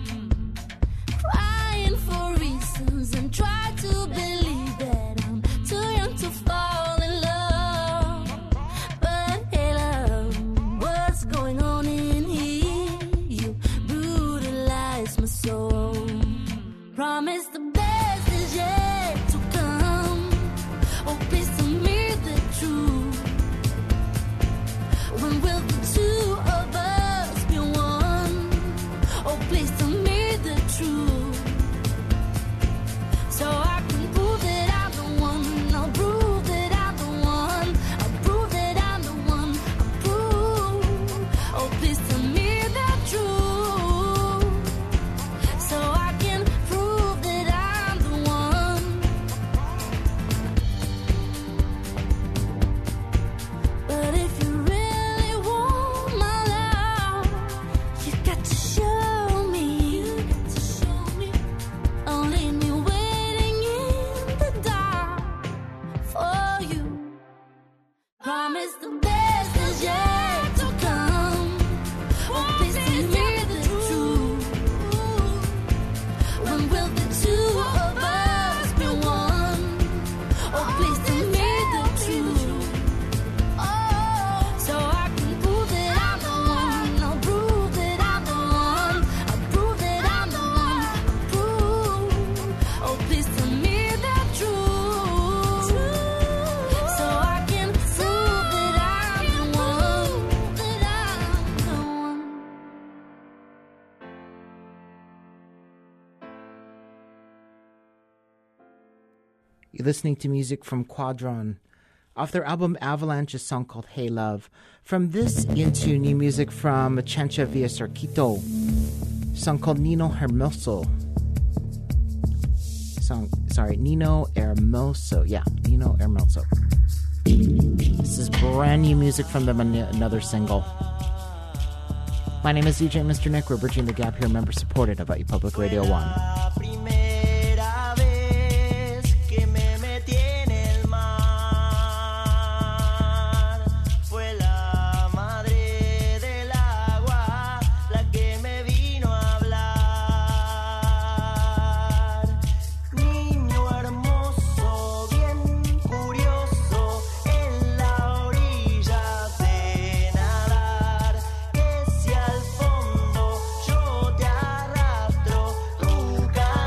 Crying for reasons and try to believe that I'm too young to fall in love. But hey love, what's going on in here? You brutalize my soul. Promise the best is yet to come. Oh, please tell me the truth. When will the two of us be one? Oh, please tell me the truth. So I can prove that I'm the one. I'll prove that I'm the one. I'll prove that I'm the one. I'll prove. Oh, please tell me the truth. So I can prove that I'm the one. But if you really want my love, you got to show me. You got to show me. Don't leave me waiting in the dark for you. Promise the best is yet to come. Oh, please tell me the truth. When will the two of us be one? Oh, please tell me the truth. Oh, so I can prove that I'm the one. I'll prove that I'm the one. I'll prove that I'm the one. I'll prove. Oh, please tell me the truth. So I can prove that I'm the one. That I'm the one. You're listening to music from Quadron. Off their album Avalanche, a song called Hey Love. From this into new music from Chancha Villasarquito, a song called Nino Hermoso. Nino Hermoso. Yeah, Nino Hermoso. This is brand new music from them, another single. My name is DJ Mr. Nick. We're bridging the gap here, member supported Hawaii Public Radio 1. La primera vez que me metí en el mar fue la madre del agua la que me vino a hablar. Niño hermoso, bien curioso, en la orilla de nadar, que si al fondo yo te arrastro, tu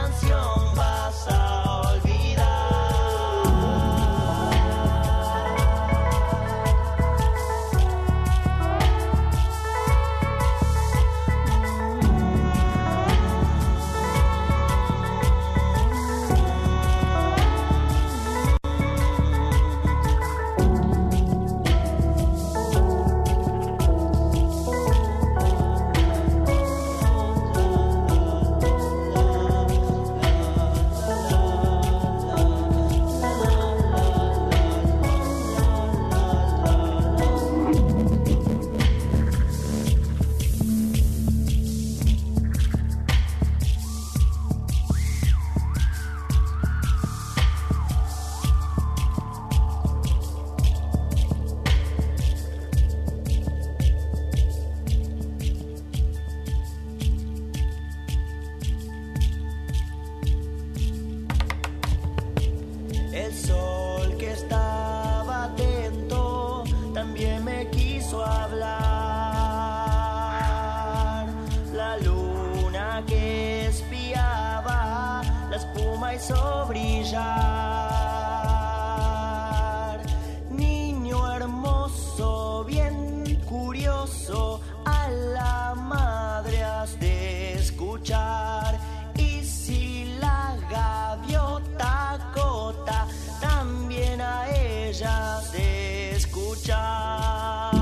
El sol que estaba atento también me quiso hablar. La luna que espiaba la espuma hizo brillar. Niño hermoso, bien curioso, a la madre has de escuchar. Y si la gaviota cota, también a ella has de escuchar.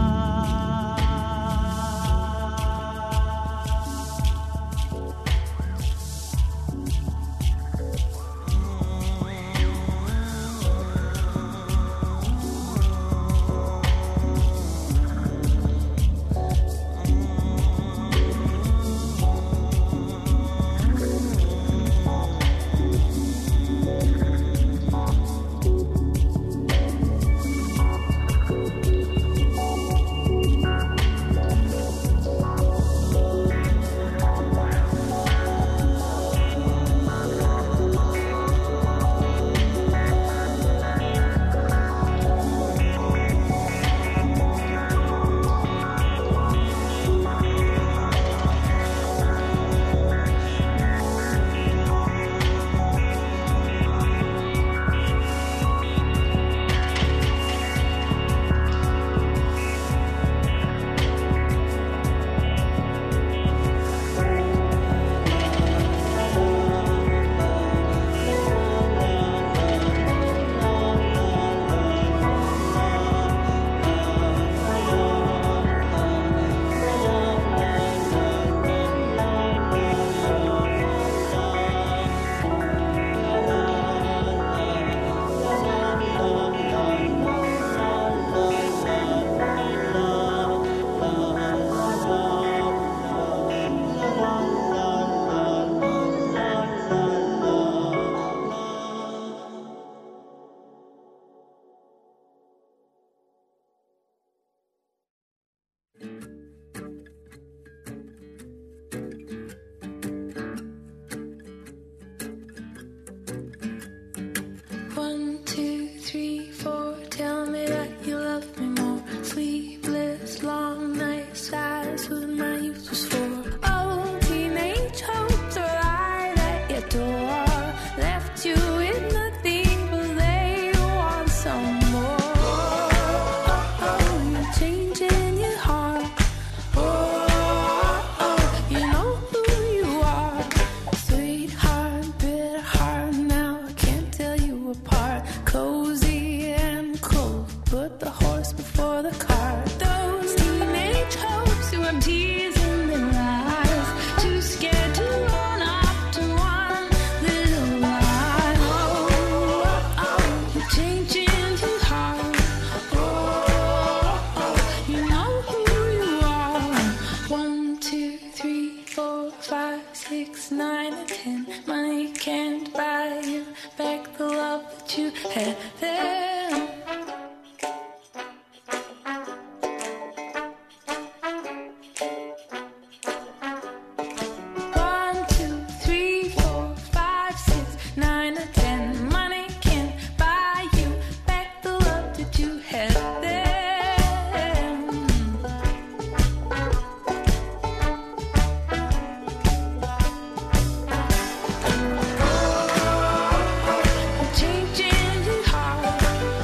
Changing your heart.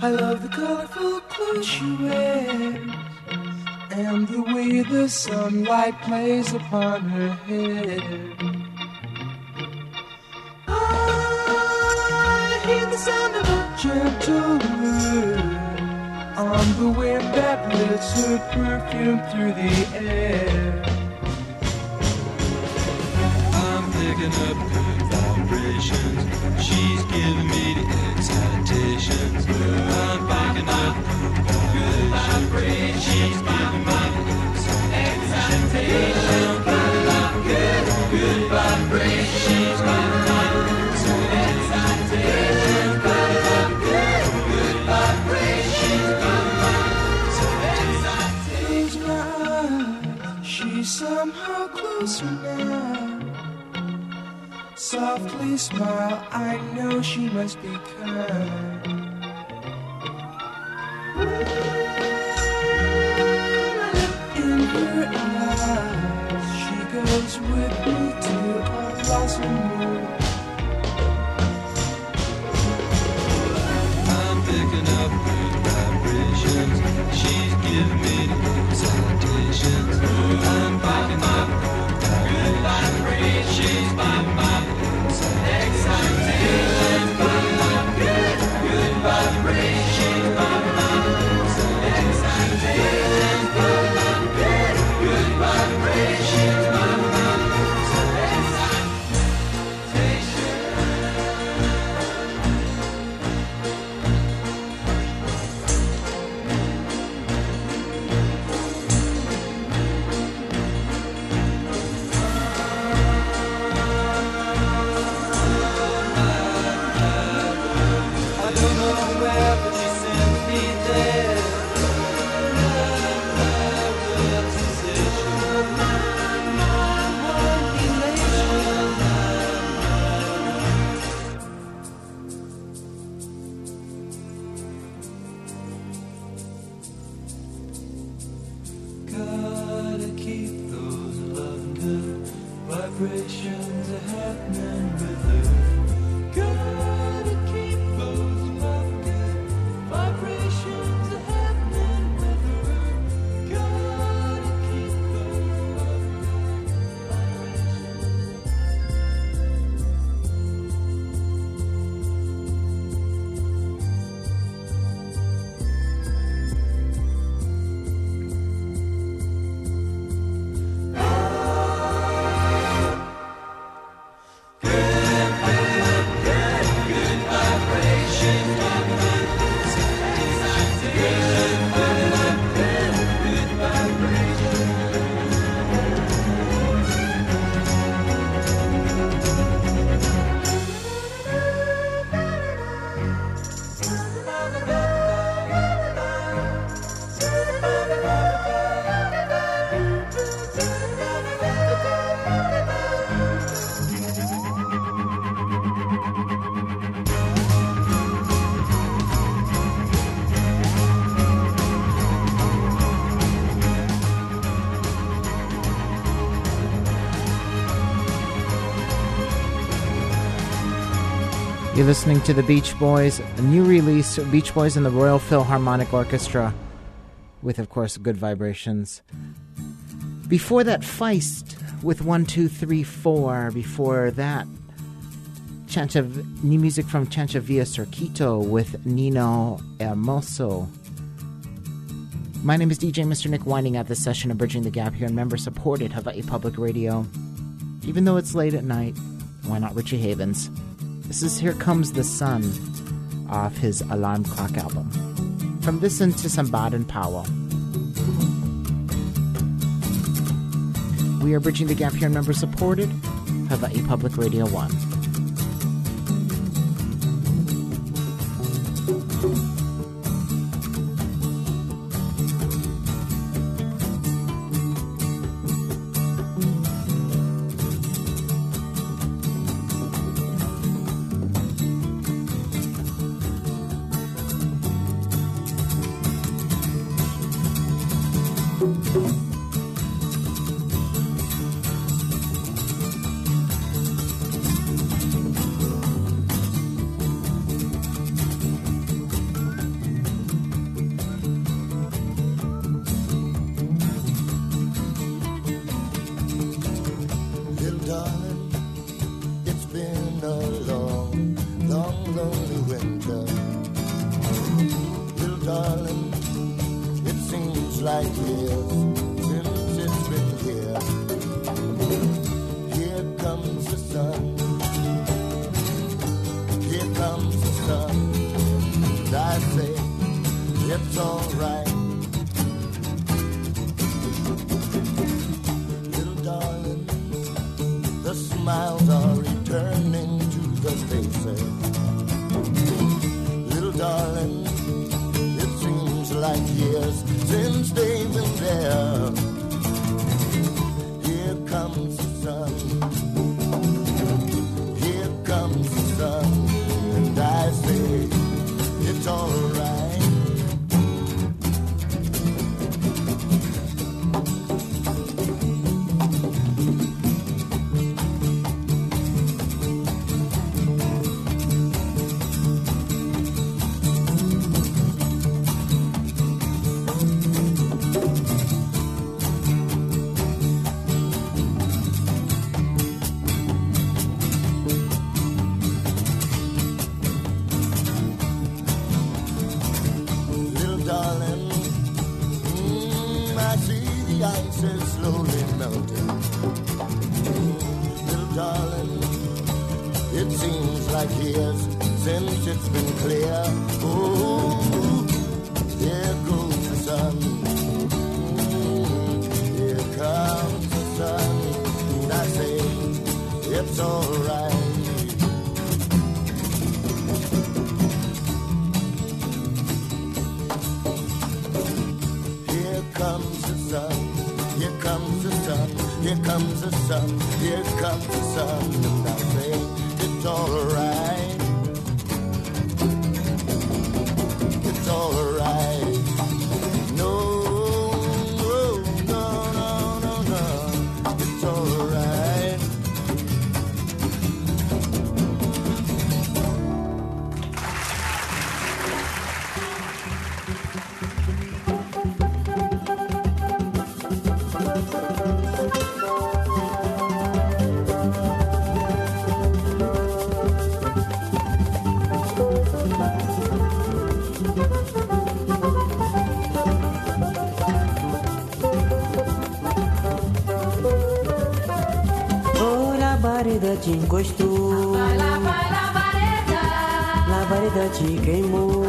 I love the colorful clothes she wears and the way the sunlight plays upon her hair. I hear the sound of a gentle word on the wind that lifts her perfume through the air. I'm picking up good vibrations. She's giving me the excitations. I'm picking up good vibrations. She's giving me the excitations. I'm picking up good vibrations. She's giving me the excitations. Picking up good vibrations. She's giving me the excitations. Close my eyes. She's somehow closer now. Softly smile, I know she must be kind. In her eyes, she goes with me to a blossom room. I'm picking up good vibrations. She's giving me the excitations. I'm picking up good vibrations. She's giving me excitations, putting up good vibrations, excitations, putting up good vibrations, gotta keep those loving good vibrations happening with her. Gotta keep those loving good vibrations happening with her. Gotta keep those loving good You're listening to the Beach Boys, a new release, Beach Boys and the Royal Philharmonic Orchestra, with, of course, Good Vibrations. Before that, Feist with 1, 2, 3, 4. Before that, new music from Chancha Villa Circuito with Nino Hermoso. My name is DJ Mr. Nick, winding out this session of Bridging the Gap here on member-supported Hawaii Public Radio. Even though it's late at night, why not Richie Havens? This is Here Comes the Sun off his Alarm Clock album. From this into some Baden Powell. We are Bridging the Gap here on member-supported Hawaii Public Radio 1. darling, it's been a long, long, lonely winter. Little darling, it seems like years since it's been here. Here comes the sun. Here comes the sun. And I say, it's alright. Little darling, the smiles are returning to the faces. Little darling, it seems like years since they've been there. Here comes the sun. Here comes the sun. And I say, it's alright. Labareda te encostou, Vai, labareda. labareda te queimou,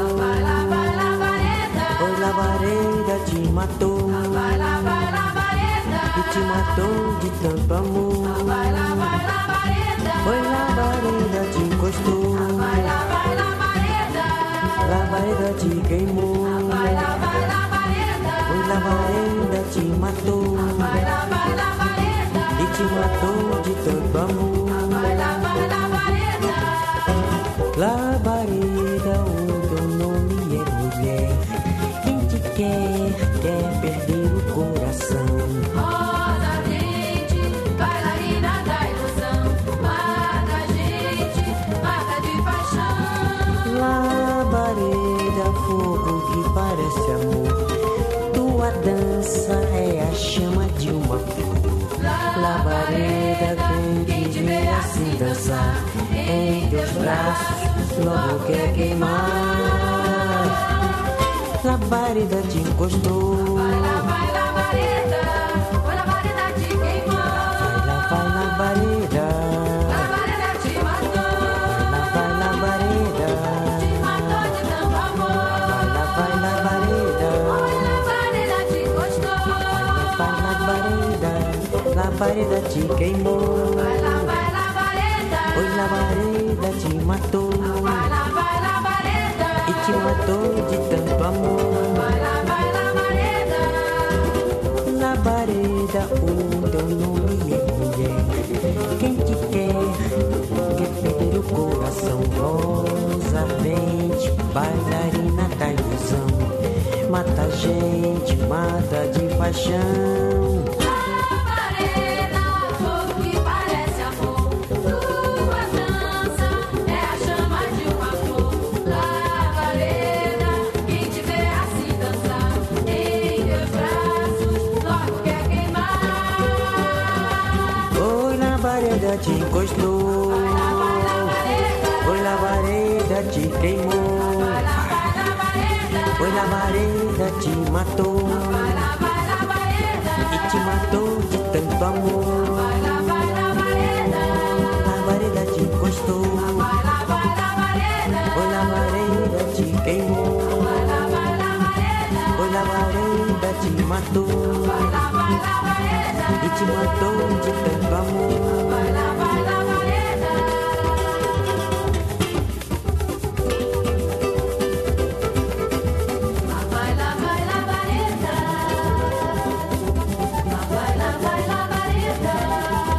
Labareda. oi, labareda te matou, Vai, labareda. e te matou de tanto amor. Vai, labareda. Oi, labareda te encostou, Vai, labareda. labareda te queimou, Vai, labareda. oi, labareda te matou, Vai, labareda. e te matou de tanto amor. Vai, labareda. Labareda, o teu nome é mulher. Quem te quer perder o coração. Rosa ardente, bailarina da ilusão. Mata a gente, mata de paixão. Labareda, fogo que parece amor. Tua dança é a chama de uma flor. Labareda, quem te vê assim dançar em teus braços, logo quer queimar. Labareda te encostou. Vai, labareda. Oi, labareda te queimou. Vai, labareda. Labareda te matou. Vai, labareda. Te matou de tanto amor. Vai, labareda. Oi, labareda te encostou. Vai, labareda. Labareda te queimou. Vai, labareda. Oi, labareda te matou. Vai, labareda. E te matou de tanto amor. Vai, labareda. Labareda, o teu nome é mulher. Quem te quer perder o coração. Rosa ardente, bailarina da ilusão. Mata a gente, mata de paixão. Labareda, fogo que parece amor. Tua dança é a chama de uma flor. Labareda, quem te vê assim dançar em teus braços, logo quer queimar. Oi, labareda labareda te encostou, foi labareda te queimou, foi labareda te matou, e te matou de tanto amor. Labareda te encostou, foi labareda te queimou, foi labareda te matou, e te matou de tanto amor. Labareda,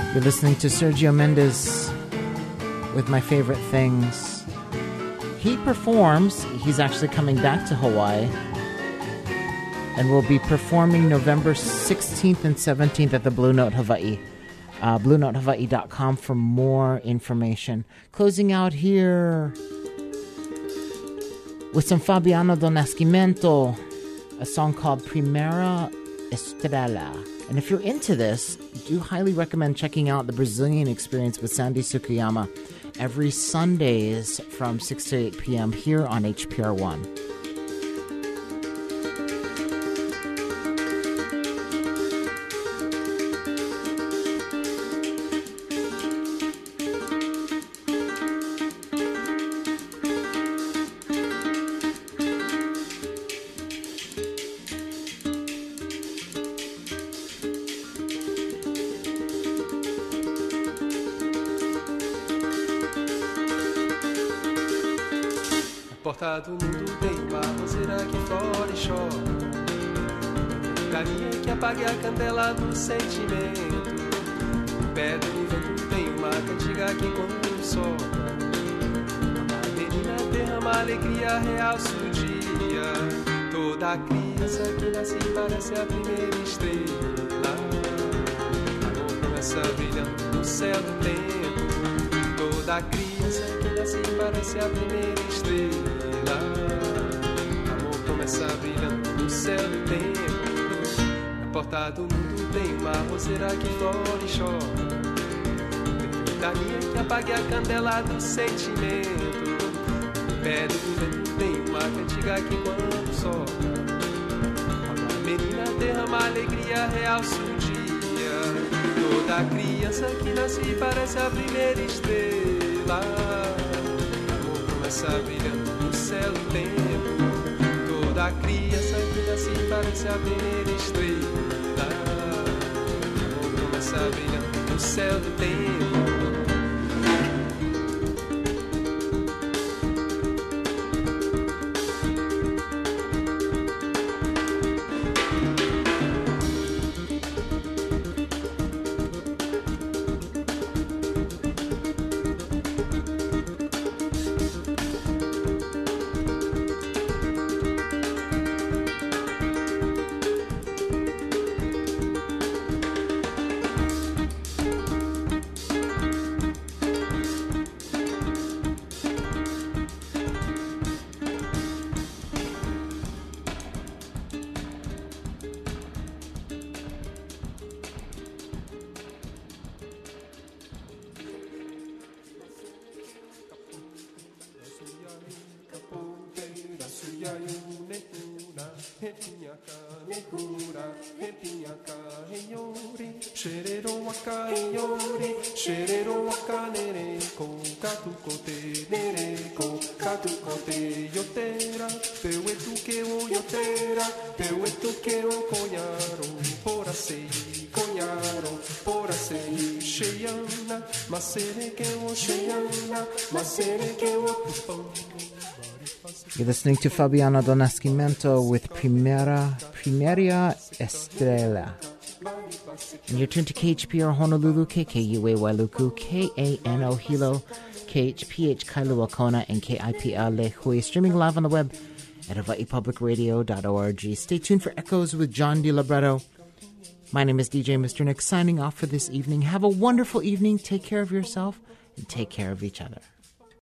You're listening to Sergio Mendes with My Favorite Things. He performs, he's actually coming back to Hawaii, and will be performing November 16th and 17th at the Blue Note Hawaii. BlueNoteHawaii.com for more information. Closing out here with some Fabiano Donascimento, a song called Primera Estrella. And if you're into this, I do highly recommend checking out the Brazilian Experience with Sandy Sukiyama every Sundays from 6 to 8 p.m. here on HPR1. Porta do mundo tem uma roseira que flora e chora, galinha que apague a candela do sentimento. No pé do vento tem uma cantiga que quando sopra, a menina derrama alegria, realça o dia. Toda criança que nasce parece a primeira estrela, amor começa brilhando no céu do tempo. Toda criança que nasce parece a primeira estrela, amor começa brilhando no céu do tempo. Na porta do mundo tem uma roseira que flora e chora, ventania que apague a candela do sentimento. No pé do vento tem uma cantiga que quando sopra, a menina derrama alegria, realça o dia. Toda criança que nasce parece a primeira estrela, amor começa brilhando no céu do tempo. Toda criança que nasce parece a primeira estrela, amor começa brilhando no céu do tempo. You're listening to Fabiano Donascimento with Primera Estrella. And you're tuned to KHPR Honolulu, KKUA Wailuku, KANO Hilo, KHPH Kailua Kona, and KIPL Lehui. Streaming live on the web at hawaiipublicradio.org. Stay tuned for Echoes with John DiLibretto. My name is DJ Mr. Nick, signing off for this evening. Have a wonderful evening. Take care of yourself and take care of each other.